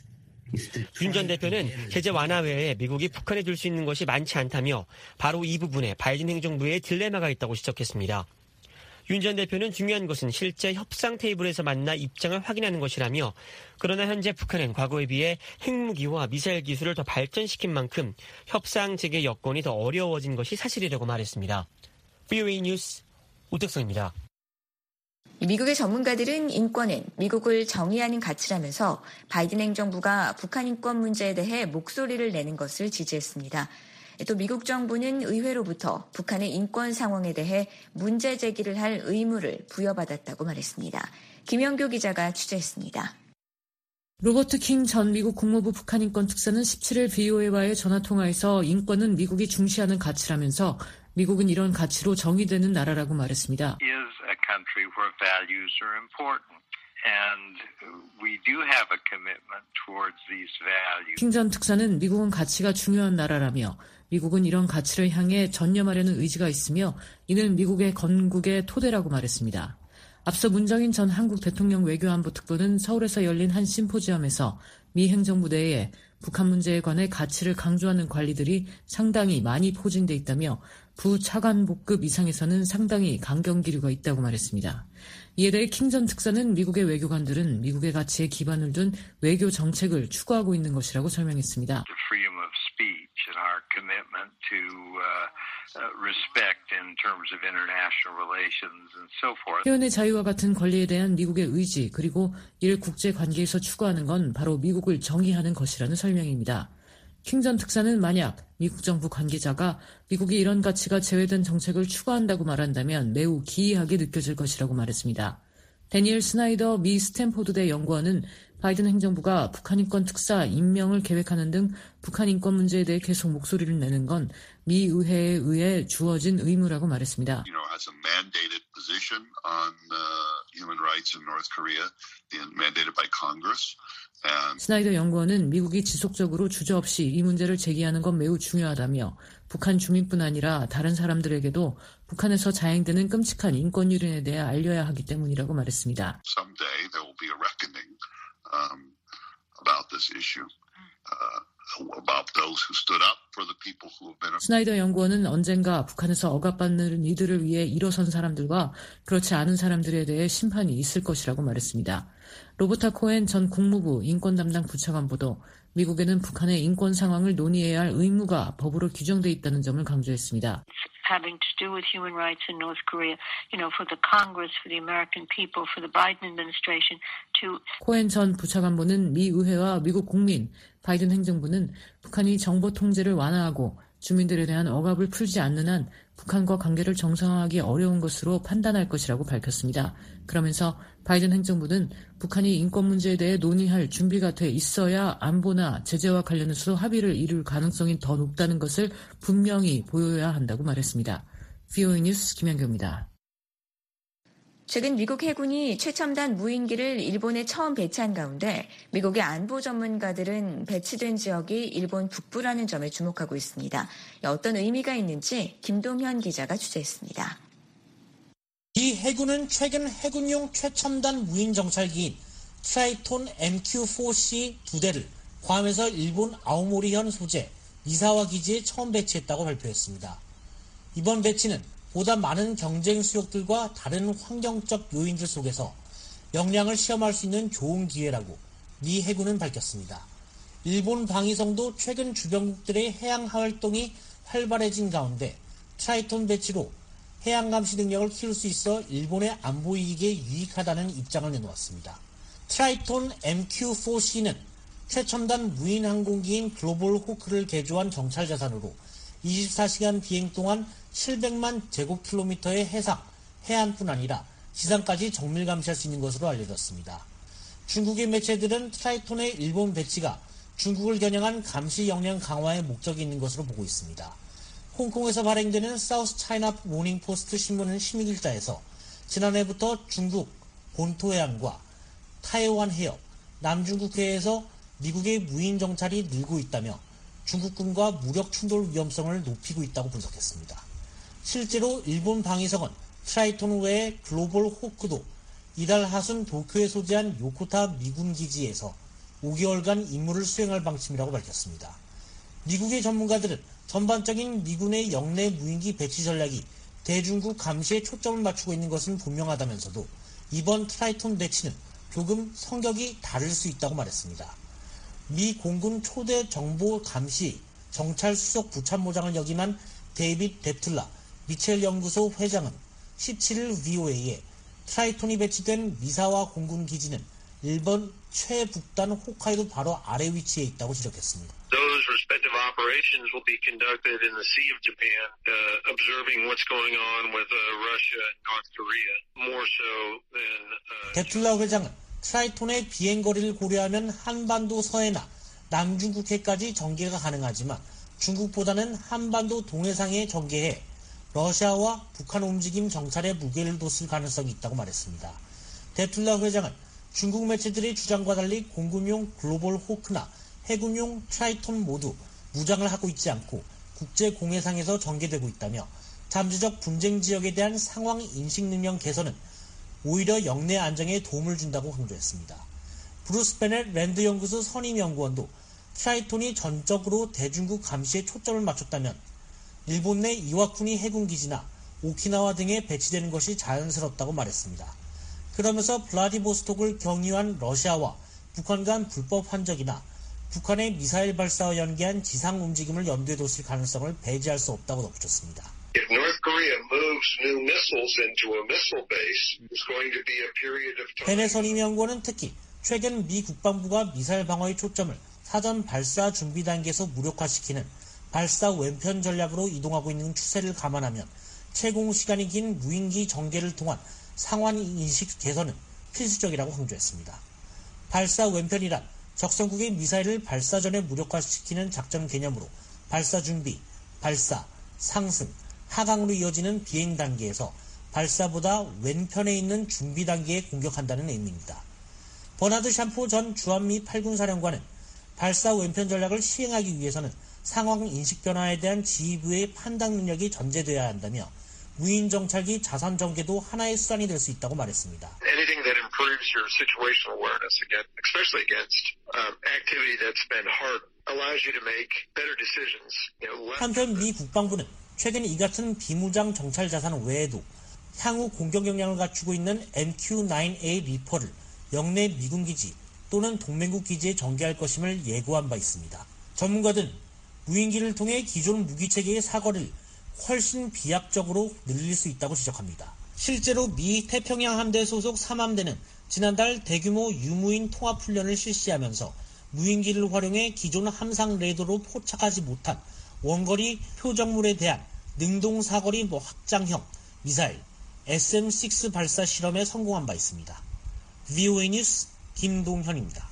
윤 전 대표는 제재 완화 외에 미국이 북한에 줄 수 있는 것이 많지 않다며 바로 이 부분에 바이든 행정부의 딜레마가 있다고 지적했습니다. 윤 전 대표는 중요한 것은 실제 협상 테이블에서 만나 입장을 확인하는 것이라며 그러나 현재 북한은 과거에 비해 핵무기와 미사일 기술을 더 발전시킨 만큼 협상 재개 여건이 더 어려워진 것이 사실이라고 말했습니다. VOA 뉴스 오택성입니다. 미국의 전문가들은 인권은 미국을 정의하는 가치라면서 바이든 행정부가 북한 인권 문제에 대해 목소리를 내는 것을 지지했습니다. 또 미국 정부는 의회로부터 북한의 인권 상황에 대해 문제 제기를 할 의무를 부여받았다고 말했습니다. 김영교 기자가 취재했습니다. 로버트 킹 전 미국 국무부 북한인권 특사는 17일 VOA와의 전화통화에서 인권은 미국이 중시하는 가치라면서 미국은 이런 가치로 정의되는 나라라고 말했습니다. 킹 전 특사는 미국은 가치가 중요한 나라라며 미국은 이런 가치를 향해 전념하려는 의지가 있으며 이는 미국의 건국의 토대라고 말했습니다. 앞서 문정인 전 한국 대통령 외교안보 특보는 서울에서 열린 한 심포지엄에서 미 행정부 내에 북한 문제에 관해 가치를 강조하는 관리들이 상당히 많이 포진돼 있다며 부차관복급 이상에서는 상당히 강경 기류가 있다고 말했습니다. 이에 대해 킹 전 특사는 미국의 외교관들은 미국의 가치에 기반을 둔 외교 정책을 추구하고 있는 것이라고 설명했습니다. 표현의 자유와 같은 권리에 대한 미국의 의지 그리고 이를 국제관계에서 추구하는 건 바로 미국을 정의하는 것이라는 설명입니다. 킹 전 특사는 만약 미국 정부 관계자가 미국이 이런 가치가 제외된 정책을 추구한다고 말한다면 매우 기이하게 느껴질 것이라고 말했습니다. 데니엘 스나이더 미 스탠포드대 연구원은 바이든 행정부가 북한 인권 특사 임명을 계획하는 등 북한 인권 문제에 대해 계속 목소리를 내는 건 미 의회에 의해 주어진 의무라고 말했습니다. As a mandated position on human rights in North Korea, mandated by Congress. 스나이더 연구원은 미국이 지속적으로 주저없이 이 문제를 제기하는 건 매우 중요하다며 북한 주민뿐 아니라 다른 사람들에게도 북한에서 자행되는 끔찍한 인권 유린에 대해 알려야 하기 때문이라고 말했습니다. Someday there will be a reckoning about this issue. 스나이더 연구원은 언젠가 북한에서 억압받는 이들을 위해 일어선 사람들과 그렇지 않은 사람들에 대해 심판이 있을 것이라고 말했습니다. 로버타 코엔 전 국무부 인권 담당 부차관보도 미국에는 북한의 인권 상황을 논의해야 할 의무가 법으로 규정돼 있다는 점을 강조했습니다. having to do with human rights in North Korea, for the Congress, for the American people, for the Biden administration to. 코엔 전 부차관보는 미 의회와 미국 국민, 바이든 행정부는 북한이 정보 통제를 완화하고 주민들에 대한 억압을 풀지 않는 한 북한과 관계를 정상화하기 어려운 것으로 판단할 것이라고 밝혔습니다. 그러면서 바이든 행정부는 북한이 인권 문제에 대해 논의할 준비가 돼 있어야 안보나 제재와 관련해서 합의를 이룰 가능성이 더 높다는 것을 분명히 보여야 한다고 말했습니다. VOA 뉴스 김현교입니다. 최근 미국 해군이 최첨단 무인기를 일본에 처음 배치한 가운데 미국의 안보 전문가들은 배치된 지역이 일본 북부라는 점에 주목하고 있습니다. 어떤 의미가 있는지 김동현 기자가 취재했습니다. 이 해군은 최근 해군용 최첨단 무인 정찰기인 트라이톤 MQ-4C 2대를 괌에서 일본 아오모리현 소재 미사와 기지에 처음 배치했다고 발표했습니다. 이번 배치는 보다 많은 경쟁 수역들과 다른 환경적 요인들 속에서 역량을 시험할 수 있는 좋은 기회라고 미 해군은 밝혔습니다. 일본 방위성도 최근 주변국들의 해양 활동이 활발해진 가운데 트라이톤 배치로 해양 감시 능력을 키울 수 있어 일본의 안보 이익에 유익하다는 입장을 내놓았습니다. 트라이톤 MQ-4C는 최첨단 무인 항공기인 글로벌 호크를 개조한 정찰 자산으로 24시간 비행 동안 700만 제곱킬로미터의 해상, 해안뿐 아니라 지상까지 정밀 감시할 수 있는 것으로 알려졌습니다. 중국의 매체들은 트라이톤의 일본 배치가 중국을 겨냥한 감시 역량 강화의 목적이 있는 것으로 보고 있습니다. 홍콩에서 발행되는 사우스 차이나 모닝 포스트 신문은 16일자에서 지난해부터 중국 본토해안과 타이완 해협, 남중국 해에서 미국의 무인 정찰이 늘고 있다며 중국군과 무력 충돌 위험성을 높이고 있다고 분석했습니다. 실제로 일본 방위성은 트라이톤 외에 글로벌 호크도 이달 하순 도쿄에 소재한 요코타 미군 기지에서 5개월간 임무를 수행할 방침이라고 밝혔습니다. 미국의 전문가들은 전반적인 미군의 영내 무인기 배치 전략이 대중국 감시에 초점을 맞추고 있는 것은 분명하다면서도 이번 트라이톤 배치는 조금 성격이 다를 수 있다고 말했습니다. 미 공군 초대 정보 감시 정찰 수석 부참모장을 역임한 데이빗 데틀라 미첼 연구소 회장은 17일 VOA에 트라이톤이 배치된 미사와 공군 기지는 일본 최북단 홋카이도 바로 아래 위치에 있다고 지적했습니다. Those respective operations will be conducted in the Sea of Japan, observing what's going on with Russia and North Korea, more so than... 데툴라 회장은 트라이톤의 비행거리를 고려하면 한반도 서해나 남중국해까지 전개가 가능하지만 중국보다는 한반도 동해상에 전개해 러시아와 북한 움직임 정찰에 무게를 뒀을 가능성이 있다고 말했습니다. 데툴라 회장은 중국 매체들의 주장과 달리 공군용 글로벌 호크나 해군용 트라이톤 모두 무장을 하고 있지 않고 국제 공해상에서 전개되고 있다며 잠재적 분쟁 지역에 대한 상황 인식 능력 개선은 오히려 영내 안정에 도움을 준다고 강조했습니다. 브루스 베넷 랜드 연구소 선임 연구원도 트라이톤이 전적으로 대중국 감시에 초점을 맞췄다면 일본 내 이와쿠니 해군기지나 오키나와 등에 배치되는 것이 자연스럽다고 말했습니다. 그러면서 블라디보스톡을 경유한 러시아와 북한 간 불법 환적이나 북한의 미사일 발사와 연계한 지상 움직임을 염두에 뒀을 가능성을 배제할 수 없다고 덧붙였습니다. If North Korea moves new missiles into a missile base, it's going to be a period of time. 베넷 선임 연구원은 특히 최근 미 국방부가 미사일 방어의 초점을 사전 발사 준비 단계에서 무력화시키는 발사 왼편 전략으로 이동하고 있는 추세를 감안하면 채공 시간이 긴 무인기 전개를 통한 상황 인식 개선은 필수적이라고 강조했습니다. 발사 왼편이란 적성국의 미사일을 발사 전에 무력화시키는 작전 개념으로 발사 준비, 발사, 상승, 하강으로 이어지는 비행 단계에서 발사보다 왼편에 있는 준비 단계에 공격한다는 의미입니다. 버나드 샴포 전 주한미 8군 사령관은 발사 왼편 전략을 시행하기 위해서는 상황 인식 변화에 대한 지휘부의 판단 능력이 전제되어야 한다며 무인 정찰기 자산 전개도 하나의 수단이 될 수 있다고 말했습니다. Anything that improves your situational awareness, especially against activity that's been hard, allows you to make better decisions. 한편 미 국방부는 최근 이 같은 비무장 정찰 자산 외에도 향후 공격 역량을 갖추고 있는 MQ-9A 리퍼를 영내 미군 기지 또는 동맹국 기지에 전개할 것임을 예고한 바 있습니다. 전문가들은 무인기를 통해 기존 무기체계의 사거리를 훨씬 비약적으로 늘릴 수 있다고 지적합니다. 실제로 미 태평양 함대 소속 3함대는 지난달 대규모 유무인 통합훈련을 실시하면서 무인기를 활용해 기존 함상 레이더로 포착하지 못한 원거리 표적물에 대한 능동 사거리 확장형 미사일 SM-6 발사 실험에 성공한 바 있습니다. VOA 뉴스 김동현입니다.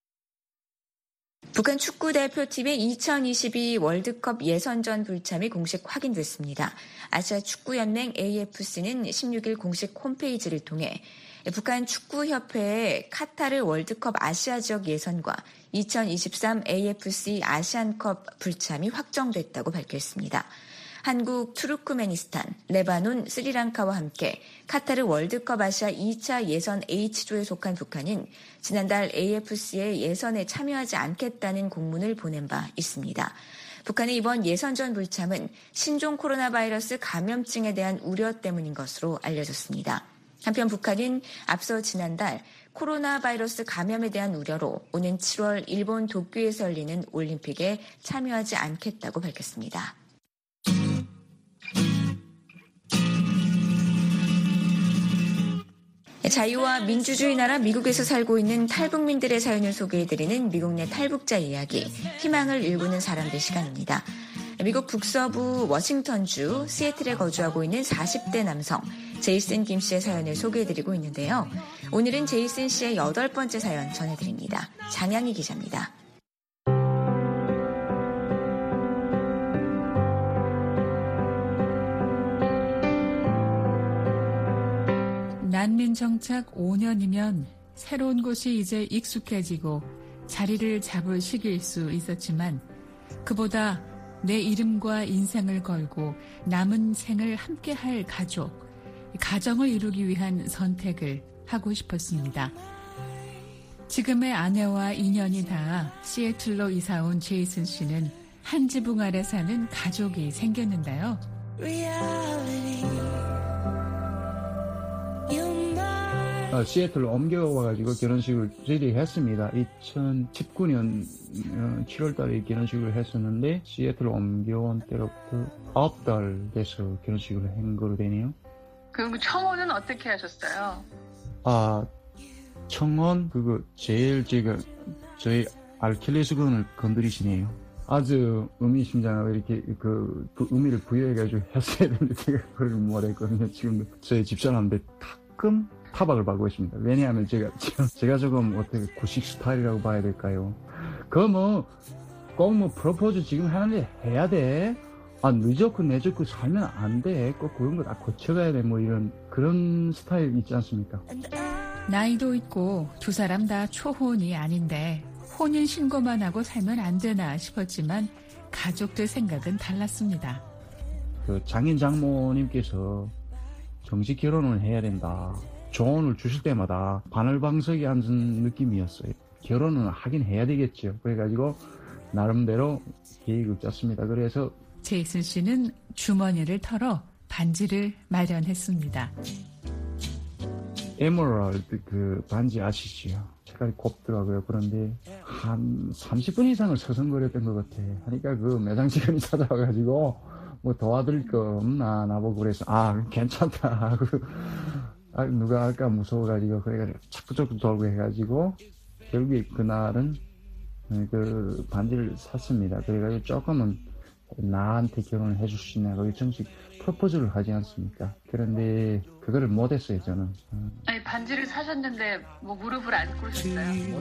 북한 축구대표팀의 2022 월드컵 예선전 불참이 공식 확인됐습니다. 아시아축구연맹 AFC는 16일 공식 홈페이지를 통해 북한 축구협회의 카타르 월드컵 아시아 지역 예선과 2023 AFC 아시안컵 불참이 확정됐다고 밝혔습니다. 한국, 투르크메니스탄, 레바논, 스리랑카와 함께 카타르 월드컵 아시아 2차 예선 H조에 속한 북한은 지난달 AFC의 예선에 참여하지 않겠다는 공문을 보낸 바 있습니다. 북한의 이번 예선전 불참은 신종 코로나 바이러스 감염증에 대한 우려 때문인 것으로 알려졌습니다. 한편 북한은 앞서 지난달 코로나 바이러스 감염에 대한 우려로 오는 7월 일본 도쿄에서 열리는 올림픽에 참여하지 않겠다고 밝혔습니다. 자유와 민주주의 나라 미국에서 살고 있는 탈북민들의 사연을 소개해드리는 미국 내 탈북자 이야기, 희망을 일구는 사람들 시간입니다. 미국 북서부 워싱턴주 시애틀에 거주하고 있는 40대 남성 제이슨 김 씨의 사연을 소개해드리고 있는데요. 오늘은 제이슨 씨의 8번째 사연 전해드립니다. 장양희 기자입니다. 난민 정착 5년이면 새로운 곳이 이제 익숙해지고 자리를 잡을 시기일 수 있었지만 그보다 내 이름과 인생을 걸고 남은 생을 함께할 가족, 가정을 이루기 위한 선택을 하고 싶었습니다. 지금의 아내와 인연이 닿아 시애틀로 이사온 제이슨 씨는 한 지붕 아래 사는 가족이 생겼는데요. 시애틀로 옮겨와가지고 결혼식을 저희들이 했습니다. 2019년 7월 달에 결혼식을 했었는데 시애틀로 옮겨온 때로부터 9달 돼서 결혼식을 한 거로 되네요. 그럼 청혼은 어떻게 하셨어요? 청혼 그거 제일 제가 저희 알킬레스건을 건드리시네요. 아주 의미심장하고 이렇게 그 의미를 부여해가지고 했어야 되는데 제가 그걸 못했거든요. 지금도 저희 집사람한테 가끔 타박을 받고 있습니다. 왜냐하면 제가 조금 어떻게 구식 스타일이라고 봐야 될까요? 그거 꼭 프로포즈 지금 하는데 해야 돼. 늦었고 내줬고 살면 안 돼. 꼭 그런 거 다 거쳐가야 돼. 이런 그런 스타일 있지 않습니까? 나이도 있고 두 사람 다 초혼이 아닌데 혼인 신고만 하고 살면 안 되나 싶었지만 가족들 생각은 달랐습니다. 장인 장모님께서 정식 결혼을 해야 된다. 조언을 주실 때마다 바늘방석에 앉은 느낌이었어요. 결혼은 하긴 해야 되겠죠. 그래가지고 나름대로 계획을 짰습니다. 그래서 제이슨 씨는 주머니를 털어 반지를 마련했습니다. 에메랄드 그 반지 아시죠? 색깔이 곱더라고요. 그런데 한 30분 이상을 서성거렸던 것 같아. 하니까 그 매장 직원이 찾아와가지고 도와드릴 거 없나 나보고 그래서 괜찮다 하고 누가 할까 무서워가지고 그래가지고 자꾸자꾸 돌고 해가지고 결국에 그날은 그 반지를 샀습니다. 그래가지고 조금은 나한테 결혼을 해줄 수 있나 거기 정식 프로포즈를 하지 않습니까? 그런데 그거를 못했어요 저는. 아니 반지를 사셨는데 무릎을 안 꿇으셨어요?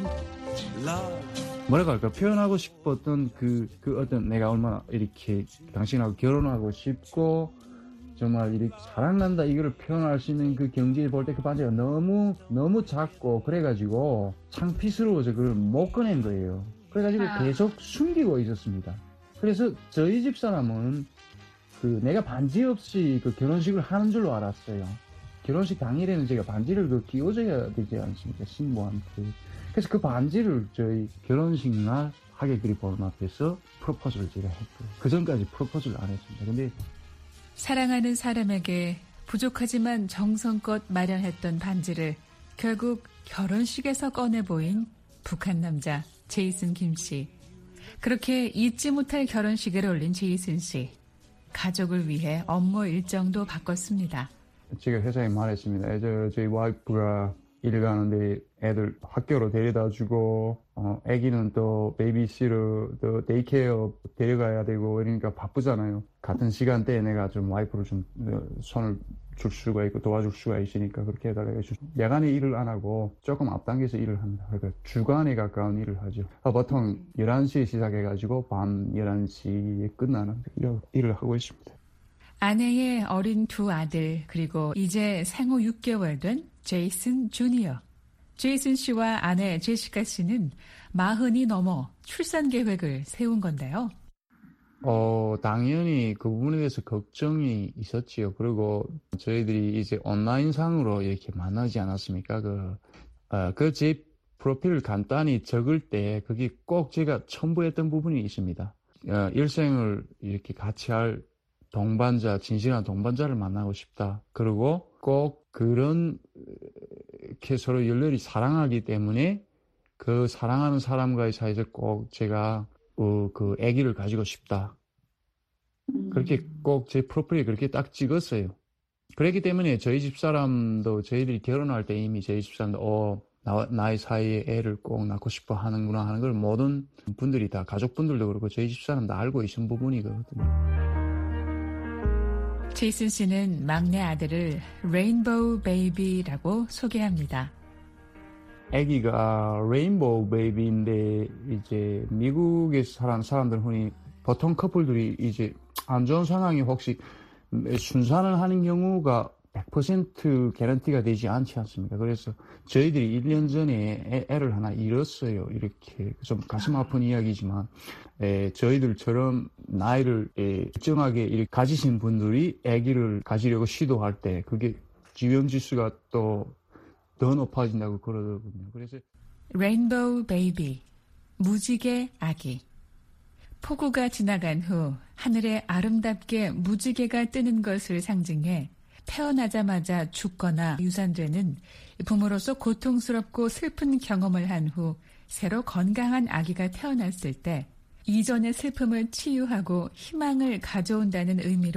뭐라고 할까 표현하고 싶었던 그 어떤 내가 얼마나 이렇게 당신하고 결혼하고 싶고 정말 이렇게 사랑난다 이거를 표현할 수 있는 그 경지에 볼 때 그 반지가 너무 작고 그래가지고 창피스러워서 그걸 못 꺼낸 거예요. 그래가지고 계속 숨기고 있었습니다. 그래서 저희 집 사람은 내가 반지 없이 그 결혼식을 하는 줄로 알았어요. 결혼식 당일에는 제가 반지를 끼워줘야 되지 않습니까? 신부한테. 그래서 그 반지를 저희 결혼식 날 하객들이 보는 앞에서 프로포즈를 제가 했고요. 그 전까지 프로포즈를 안 했습니다. 근데 사랑하는 사람에게 부족하지만 정성껏 마련했던 반지를 결국 결혼식에서 꺼내 보인 북한 남자 제이슨 김 씨. 그렇게 잊지 못할 결혼식을 올린 제이슨 씨. 가족을 위해 업무 일정도 바꿨습니다. 제가 회사에 말했습니다. 저희 와이프가 일 가는데 애들 학교로 데려다주고 애기는 또 베이비시터 또 데이케어 데려가야 되고 그러니까 바쁘잖아요. 같은 시간대에 내가 좀 와이프를 좀 손을 줄 수가 있고 도와줄 수가 있으니까 그렇게 해달라고 해서 야간에 일을 안 하고 조금 앞당겨서 일을 합니다. 그러니까 주간에 가까운 일을 하죠. 보통 11시에 시작해가지고 밤 11시에 끝나는 일을 하고 있습니다. 아내의 어린 두 아들 그리고 이제 생후 6개월 된 제이슨 주니어. 제이슨 씨와 아내 제시카 씨는 40이 넘어 출산 계획을 세운 건데요. 당연히 그 부분에 대해서 걱정이 있었지요. 그리고 저희들이 이제 온라인상으로 이렇게 만나지 않았습니까? 제 프로필을 간단히 적을 때 그게 꼭 제가 첨부했던 부분이 있습니다. 일생을 이렇게 같이 할 동반자, 진실한 동반자를 만나고 싶다. 그리고 꼭 그런 이렇게 서로 열렬히 사랑하기 때문에 그 사랑하는 사람과의 사이에서 꼭 제가 그 아기를 가지고 싶다. 그렇게 꼭 제 프로필에 그렇게 딱 찍었어요. 그렇기 때문에 저희 집사람도 저희들이 결혼할 때 이미 저희 집사람도 나의 사이에 애를 꼭 낳고 싶어 하는구나 하는 걸 모든 분들이 다 가족분들도 그렇고 저희 집사람도 알고 있는 부분이거든요. 제이슨 씨는 막내 아들을 레인보우 베이비라고 소개합니다. 아기가 레인보우 베이비인데 이제 미국에서 사는 사람들 흔히 보통 커플들이 이제 안 좋은 상황이 혹시 순산을 하는 경우가 100% 개런티가 되지 않지 않습니까? 그래서 저희들이 1년 전에 애를 하나 잃었어요. 이렇게 좀 가슴 아픈 이야기지만 저희들처럼 나이를 일정하게 이렇게 가지신 분들이 아기를 가지려고 시도할 때 그게 지병지수가 또 더 높아진다고 그러더군요. 그래서 레인보우 베이비, 무지개 아기. 폭우가 지나간 후 하늘에 아름답게 무지개가 뜨는 것을 상징해 태어나자마자 죽거나 유산되는 부모로서 고통스럽고 슬픈 경험을 한 후 새로 건강한 아기가 태어났을 때 이전의 슬픔을 치유하고 희망을 가져온다는 의미로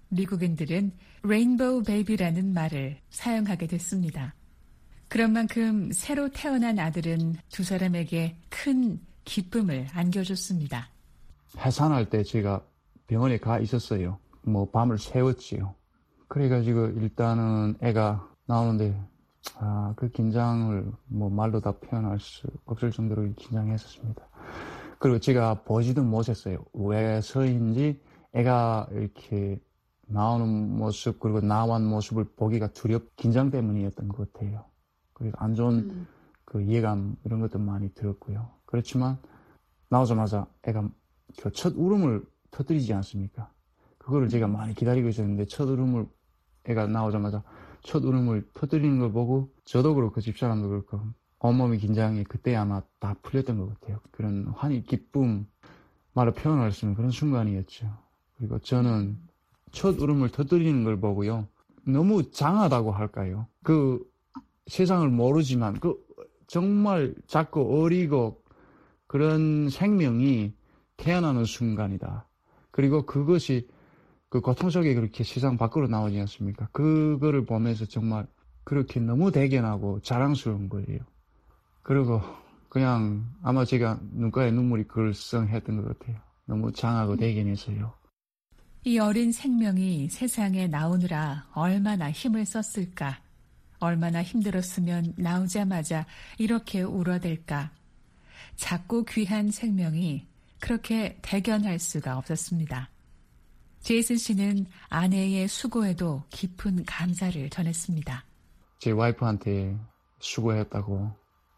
미국인들은 레인보우 베이비라는 말을 사용하게 됐습니다. 그런 만큼 새로 태어난 아들은 두 사람에게 큰 기쁨을 안겨줬습니다. 해산할 때 제가 병원에 가 있었어요. 밤을 새웠지요. 그래가지고 일단은 애가 나오는데 그 긴장을 말로 다 표현할 수 없을 정도로 긴장했었습니다. 그리고 제가 보지도 못했어요. 왜서인지 애가 이렇게 나오는 모습 그리고 나온 모습을 보기가 긴장 때문이었던 것 같아요. 그리고 안 좋은 그 이해감 이런 것도 많이 들었고요. 그렇지만 나오자마자 애가 그 첫 울음을 터뜨리지 않습니까? 그거를 제가 많이 기다리고 있었는데 애가 나오자마자 첫 울음을 터뜨리는 걸 보고 저도 그렇고 집사람도 그렇고 온몸의 긴장이 그때 아마 다 풀렸던 것 같아요. 그런 기쁨 말로 표현할 수 있는 그런 순간이었죠. 그리고 저는 첫 울음을 터뜨리는 걸 보고요. 너무 장하다고 할까요? 그 세상을 모르지만 정말 작고 어리고 그런 생명이 태어나는 순간이다. 그리고 그것이 그 고통 속에 그렇게 세상 밖으로 나오지 않습니까? 그거를 보면서 정말 그렇게 너무 대견하고 자랑스러운 거예요. 그리고 그냥 아마 제가 눈가에 눈물이 글썽했던 것 같아요. 너무 장하고 대견해서요. 이 어린 생명이 세상에 나오느라 얼마나 힘을 썼을까? 얼마나 힘들었으면 나오자마자 이렇게 울어댈까? 작고 귀한 생명이 그렇게 대견할 수가 없었습니다. 제이슨 씨는 아내의 수고에도 깊은 감사를 전했습니다. 제 와이프한테 수고했다고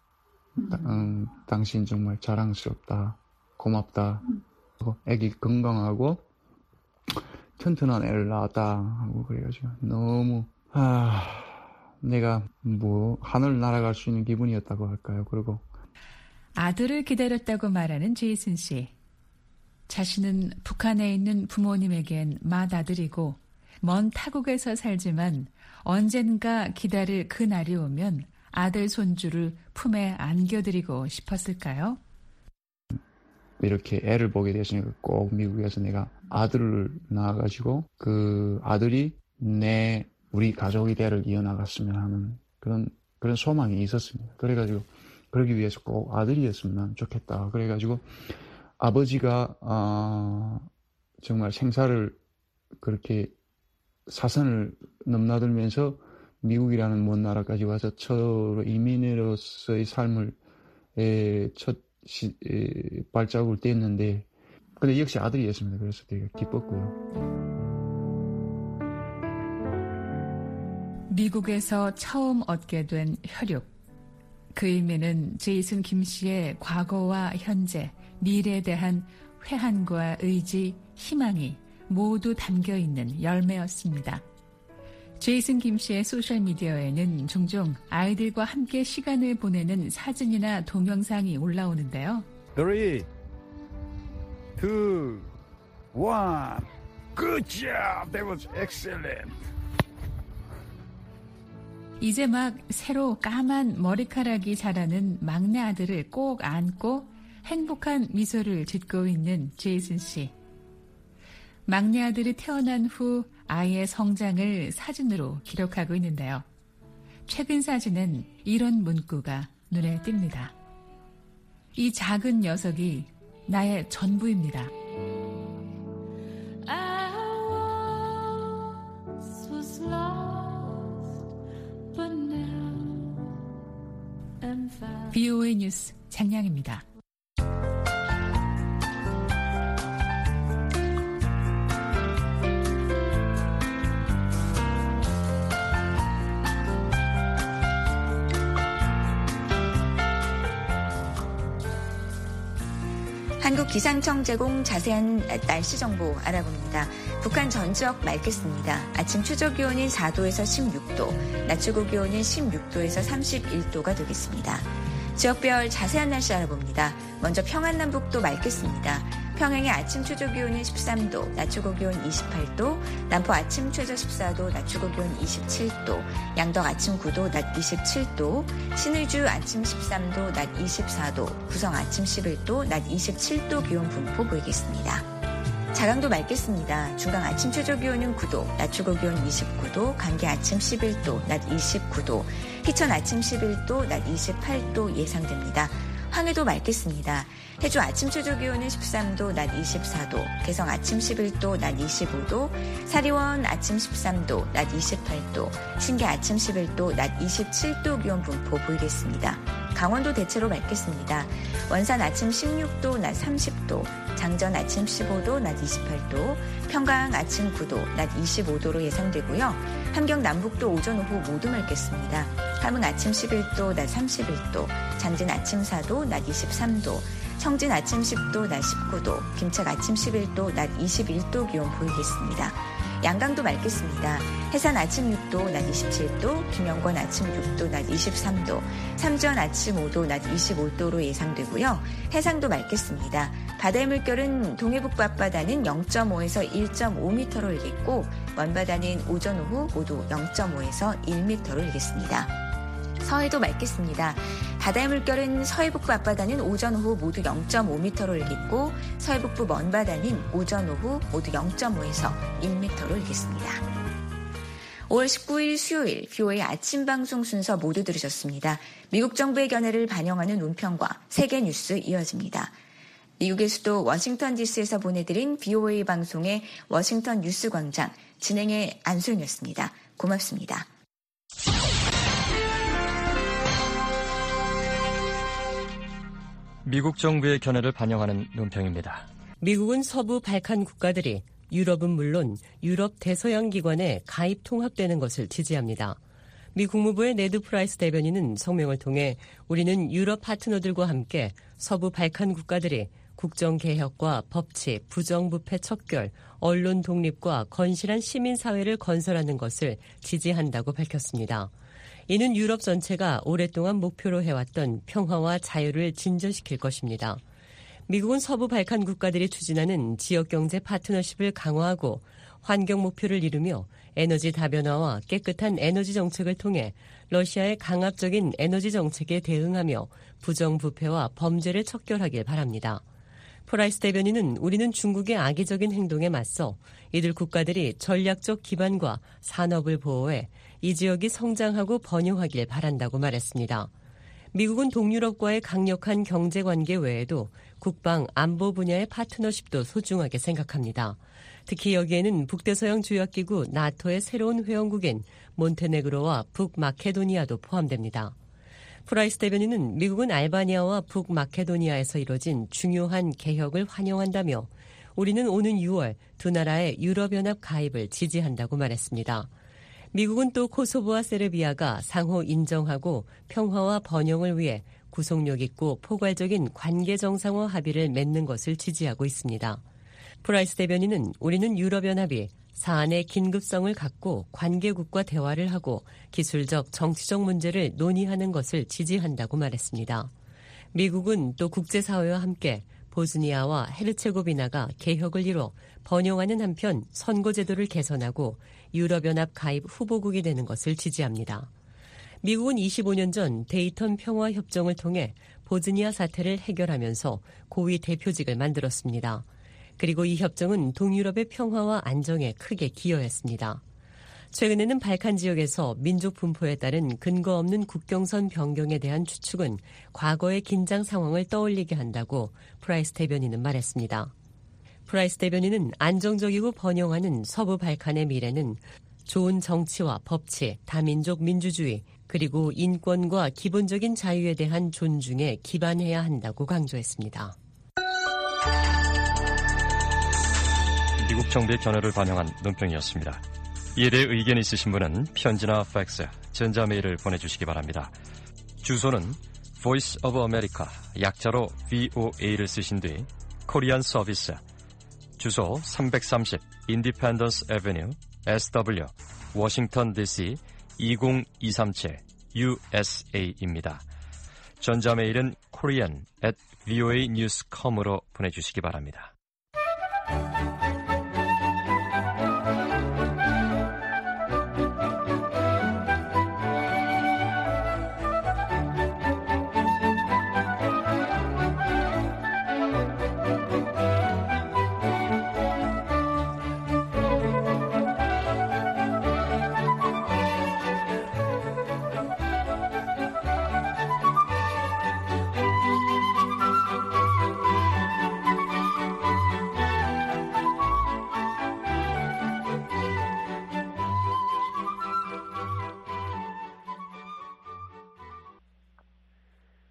당신 정말 자랑스럽다, 고맙다, 애기 건강하고 튼튼한 애를 낳았다 하고 그래가지고 너무 내가 하늘 날아갈 수 있는 기분이었다고 할까요? 그리고 아들을 기다렸다고 말하는 제이슨 씨. 자신은 북한에 있는 부모님에겐 맏아들이고 먼 타국에서 살지만 언젠가 기다릴 그날이 오면 아들 손주를 품에 안겨드리고 싶었을까요? 이렇게 애를 보게 됐으니까 꼭 미국에서 내가 아들을 낳아가지고 그 아들이 우리 가족의 대를 이어나갔으면 하는 그런 소망이 있었습니다. 그래가지고 그러기 위해서 꼭 아들이었으면 좋겠다. 그래가지고 아버지가 정말 생사를 그렇게 사선을 넘나들면서 미국이라는 먼 나라까지 와서 첫 이민으로서의 삶을 첫 발자국을 뗐는데 근데 역시 아들이었습니다. 그래서 되게 기뻤고요. 미국에서 처음 얻게 된 혈육. 그 의미는 제이슨 김 씨의 과거와 현재, 미래에 대한 회한과 의지, 희망이 모두 담겨있는 열매였습니다. 제이슨 김 씨의 소셜미디어에는 종종 아이들과 함께 시간을 보내는 사진이나 동영상이 올라오는데요. 3, 2, 1, good job, that was excellent. 이제 막 새로 까만 머리카락이 자라는 막내 아들을 꼭 안고 행복한 미소를 짓고 있는 제이슨 씨. 막내 아들이 태어난 후 아이의 성장을 사진으로 기록하고 있는데요. 최근 사진엔 이런 문구가 눈에 띕니다. 이 작은 녀석이 나의 전부입니다. VOA 뉴스 장량입니다. 한국기상청 제공 자세한 날씨 정보 알아봅니다. 북한 전 지역 맑겠습니다. 아침 최저기온이 4도에서 16도, 낮 최고기온이 16도에서 31도가 되겠습니다. 지역별 자세한 날씨 알아봅니다. 먼저 평안남북도 맑겠습니다. 평양의 아침 최저기온은 13도, 낮 최고기온 28도, 남포 아침 최저 14도, 낮 최고기온 27도, 양덕 아침 9도, 낮 27도, 신의주 아침 13도, 낮 24도, 구성 아침 11도, 낮 27도 기온 분포 보이겠습니다. 자강도 맑겠습니다. 중강 아침 최저 기온은 9도, 낮 최고 기온 29도, 강계 아침 11도, 낮 29도, 희천 아침 11도, 낮 28도 예상됩니다. 황해도 맑겠습니다. 해주 아침 최저 기온은 13도, 낮 24도, 개성 아침 11도, 낮 25도, 사리원 아침 13도, 낮 28도, 신계 아침 11도, 낮 27도 기온 분포 보이겠습니다. 강원도 대체로 맑겠습니다. 원산 아침 16도, 낮 30도, 장전 아침 15도, 낮 28도, 평강 아침 9도, 낮 25도로 예상되고요. 함경 남북도 오전 오후 모두 맑겠습니다. 함흥 아침 11도, 낮 31도, 잠진 아침 4도, 낮 23도, 청진 아침 10도, 낮 19도, 김책 아침 11도, 낮 21도 기온 보이겠습니다. 양강도 맑겠습니다. 해산 아침 6도, 낮 27도, 김영권 아침 6도, 낮 23도, 삼전 아침 5도, 낮 25도로 예상되고요. 해상도 맑겠습니다. 바다의 물결은 동해북부 앞바다는 0.5에서 1.5m로 일겠고 먼바다는 오전 오후 모두 0.5에서 1m로 일겠습니다. 서해도 맑겠습니다. 바다의 물결은 서해북부 앞바다는 오전 오후 모두 0.5m로 일겠고 서해북부 먼바다는 오전 오후 모두 0.5에서 1m로 일겠습니다. 5월 19일 수요일 VOA 아침 방송 순서 모두 들으셨습니다. 미국 정부의 견해를 반영하는 논평과 세계 뉴스 이어집니다. 미국의 수도 워싱턴 DC에서 보내드린 VOA 방송의 워싱턴 뉴스 광장 진행의 안소영이었습니다. 고맙습니다. 미국 정부의 견해를 반영하는 논평입니다. 미국은 서부 발칸 국가들이 유럽은 물론 유럽 대서양 기관에 가입 통합되는 것을 지지합니다. 미 국무부의 네드 프라이스 대변인은 성명을 통해 우리는 유럽 파트너들과 함께 서부 발칸 국가들이 국정개혁과 법치, 부정부패 척결, 언론 독립과 건실한 시민사회를 건설하는 것을 지지한다고 밝혔습니다. 이는 유럽 전체가 오랫동안 목표로 해왔던 평화와 자유를 진전시킬 것입니다. 미국은 서부 발칸 국가들이 추진하는 지역경제 파트너십을 강화하고 환경 목표를 이루며 에너지 다변화와 깨끗한 에너지 정책을 통해 러시아의 강압적인 에너지 정책에 대응하며 부정부패와 범죄를 척결하길 바랍니다. 프라이스 대변인은 우리는 중국의 악의적인 행동에 맞서 이들 국가들이 전략적 기반과 산업을 보호해 이 지역이 성장하고 번영하길 바란다고 말했습니다. 미국은 동유럽과의 강력한 경제관계 외에도 국방, 안보 분야의 파트너십도 소중하게 생각합니다. 특히 여기에는 북대서양 조약기구 나토의 새로운 회원국인 몬테네그로와 북마케도니아도 포함됩니다. 프라이스 대변인은 미국은 알바니아와 북마케도니아에서 이뤄진 중요한 개혁을 환영한다며 우리는 오는 6월 두 나라의 유럽연합 가입을 지지한다고 말했습니다. 미국은 또 코소보와 세르비아가 상호 인정하고 평화와 번영을 위해 구속력 있고 포괄적인 관계 정상화 합의를 맺는 것을 지지하고 있습니다. 프라이스 대변인은 우리는 유럽연합이 사안의 긴급성을 갖고 관계국과 대화를 하고 기술적, 정치적 문제를 논의하는 것을 지지한다고 말했습니다. 미국은 또 국제사회와 함께 보스니아와 헤르체고비나가 개혁을 이뤄 번영하는 한편 선거제도를 개선하고 유럽연합 가입 후보국이 되는 것을 지지합니다. 미국은 25년 전 데이턴 평화협정을 통해 보스니아 사태를 해결하면서 고위 대표직을 만들었습니다. 그리고 이 협정은 동유럽의 평화와 안정에 크게 기여했습니다. 최근에는 발칸 지역에서 민족 분포에 따른 근거 없는 국경선 변경에 대한 추측은 과거의 긴장 상황을 떠올리게 한다고 프라이스 대변인은 말했습니다. 프라이스 대변인은 안정적이고 번영하는 서부 발칸의 미래는 좋은 정치와 법치, 다민족 민주주의, 그리고 인권과 기본적인 자유에 대한 존중에 기반해야 한다고 강조했습니다. 미국 정부의 견해를 반영한 논평이었습니다. 이에 대해 의견 있으신 분은 편지나 팩스, 전자메일을 보내주시기 바랍니다. 주소는 Voice of America, 약자로 VOA를 쓰신 뒤 코리안 서비스, 주소 330 Independence Avenue, SW, 워싱턴 DC 20237 USA입니다. 전자메일은 korean@voanews.com으로 보내주시기 바랍니다.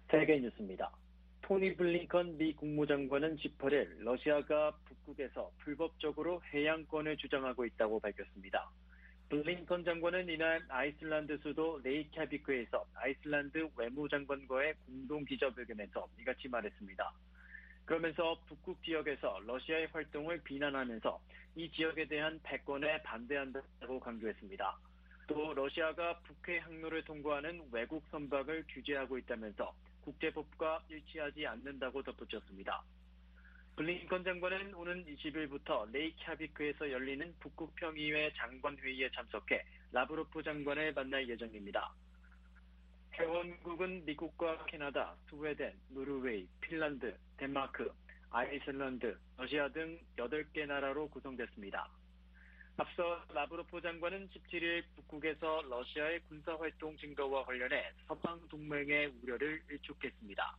세계 뉴스입니다. 토니 블링컨 미 국무장관은 18일 러시아가 북극에서 불법적으로 해양권을 주장하고 있다고 밝혔습니다. 블링컨 장관은 이날 아이슬란드 수도 레이캬비크에서 아이슬란드 외무장관과의 공동 기자회견에서 이같이 말했습니다. 그러면서 북극 지역에서 러시아의 활동을 비난하면서 이 지역에 대한 패권에 반대한다고 강조했습니다. 또 러시아가 북해 항로를 통과하는 외국 선박을 규제하고 있다면서 국제법과 일치하지 않는다고 덧붙였습니다. 블링컨 장관은 오는 20일부터 레이캬비크에서 열리는 북극평의회 장관회의에 참석해 라브로프 장관을 만날 예정입니다. 회원국은 미국과 캐나다, 스웨덴, 노르웨이, 핀란드, 덴마크, 아이슬란드, 러시아 등 8개 나라로 구성됐습니다. 앞서 라브로프 장관은 17일 북극에서 러시아의 군사활동 증가와 관련해 서방 동맹의 우려를 일축했습니다.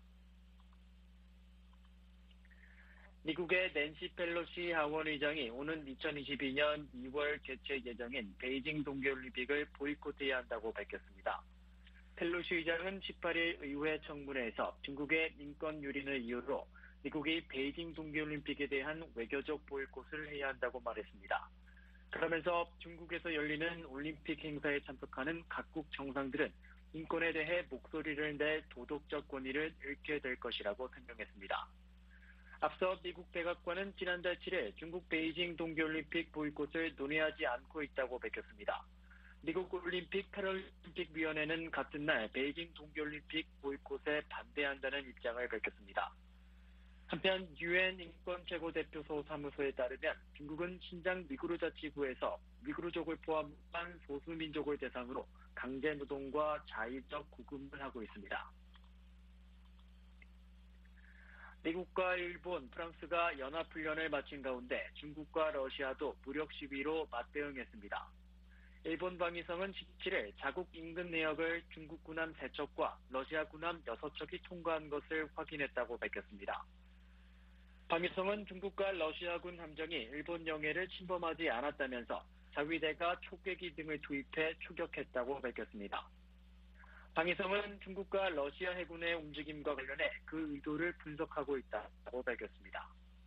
미국의 낸시 펠로시 하원 의장이 오는 2022년 2월 개최 예정인 베이징 동계올림픽을 보이콧해야 한다고 밝혔습니다. 펠로시 의장은 18일 의회 청문회에서 중국의 인권 유린을 이유로 미국이 베이징 동계올림픽에 대한 외교적 보이콧을 해야 한다고 말했습니다. 그러면서 중국에서 열리는 올림픽 행사에 참석하는 각국 정상들은 인권에 대해 목소리를 낼 도덕적 권위를 잃게 될 것이라고 설명했습니다. 앞서 미국 백악관은 지난달 7일 중국 베이징 동계올림픽 보이콧을 논의하지 않고 있다고 밝혔습니다. 미국 올림픽 패럴림픽 위원회는 같은 날 베이징 동계올림픽 보이콧에 반대한다는 입장을 밝혔습니다. 한편 유엔 인권 최고대표소 사무소에 따르면 중국은 신장 위구르 자치구에서 위구르족을 포함한 소수민족을 대상으로 강제 노동과 자의적 구금을 하고 있습니다. 미국과 일본, 프랑스가 연합훈련을 마친 가운데 중국과 러시아도 무력 시위로 맞대응했습니다. 일본 방위성은 17일 자국 인근 내역을 중국 군함 3척과 러시아 군함 6척이 통과한 것을 확인했다고 밝혔습니다. 방위성은 중국과 러시아군 함정이 일본 영해를 침범하지 않았다면서 자위대가 초계기 등을 투입해 추격했다고 밝혔습니다. 방위성은 중국과 러시아 해군의 움직임과 관련해 그 의도를 분석하고 있다고 밝혔습니다.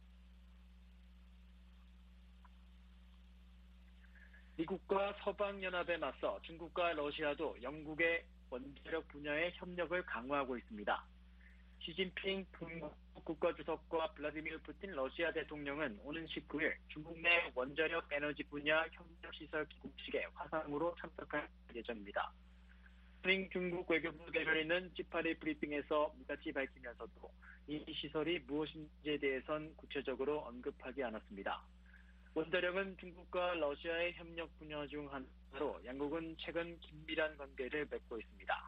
미국과 서방연합에 맞서 중국과 러시아도 영국의 원자력 분야의 협력을 강화하고 있습니다. 시진핑 중국 국가주석과 블라디미르 푸틴 러시아 대통령은 오는 19일 중국 내 원자력 에너지 분야 협력시설 기공식에 화상으로 참석할 예정입니다. 중국 외교부 대변인은 18일 브리핑에서 이같이 밝히면서도 이 시설이 무엇인지에 대해선 구체적으로 언급하지 않았습니다. 원자력은 중국과 러시아의 협력 분야 중 하나로 양국은 최근 긴밀한 관계를 맺고 있습니다.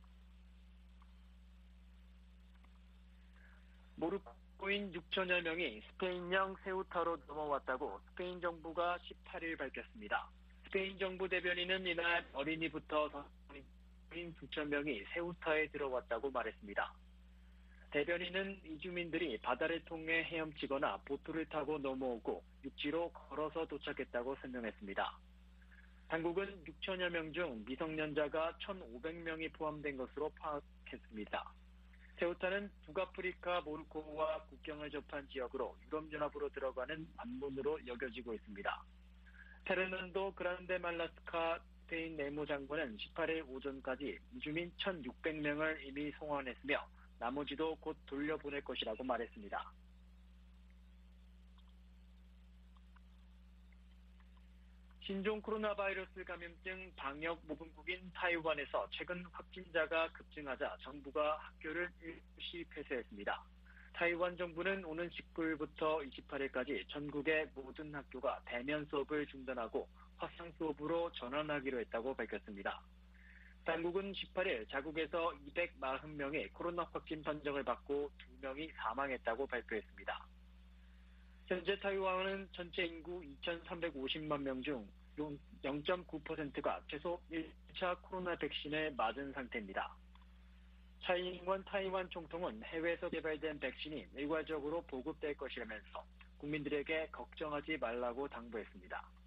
모로코인 6천여 명이 스페인령 세우타로 넘어왔다고 스페인 정부가 18일 밝혔습니다. 스페인 정부 대변인은 이날 어린이부터 성인 수천 명이 세우타에 들어왔다고 말했습니다. 대변인은 이주민들이 바다를 통해 헤엄치거나 보트를 타고 넘어오고 육지로 걸어서 도착했다고 설명했습니다. 당국은 6천여 명 중 미성년자가 1,500명이 포함된 것으로 파악했습니다. 세우타는 북아프리카 모로코와 국경을 접한 지역으로 유럽연합으로 들어가는 관문으로 여겨지고 있습니다. 페르난도 그란데 말라스카 스페인 내무장관은 18일 오전까지 이주민 1,600명을 이미 송환했으며 나머지도 곧 돌려보낼 것이라고 말했습니다. 신종 코로나 바이러스 감염증 방역 모범국인 타이완에서 최근 확진자가 급증하자 정부가 학교를 일시 폐쇄했습니다. 타이완 정부는 오는 19일부터 28일까지 전국의 모든 학교가 대면 수업을 중단하고 화상 수업으로 전환하기로 했다고 밝혔습니다. 당국은 18일 자국에서 240명의 코로나 확진 판정을 받고 2명이 사망했다고 발표했습니다. 현재 타이완은 전체 인구 2,350만 명 중 0.9%가 최소 1차 코로나 백신을 맞은 상태입니다. 차이잉원 타이완 총통은 해외에서 개발된 백신이 일괄적으로 보급될 것이라면서 국민들에게 걱정하지 말라고 당부했습니다.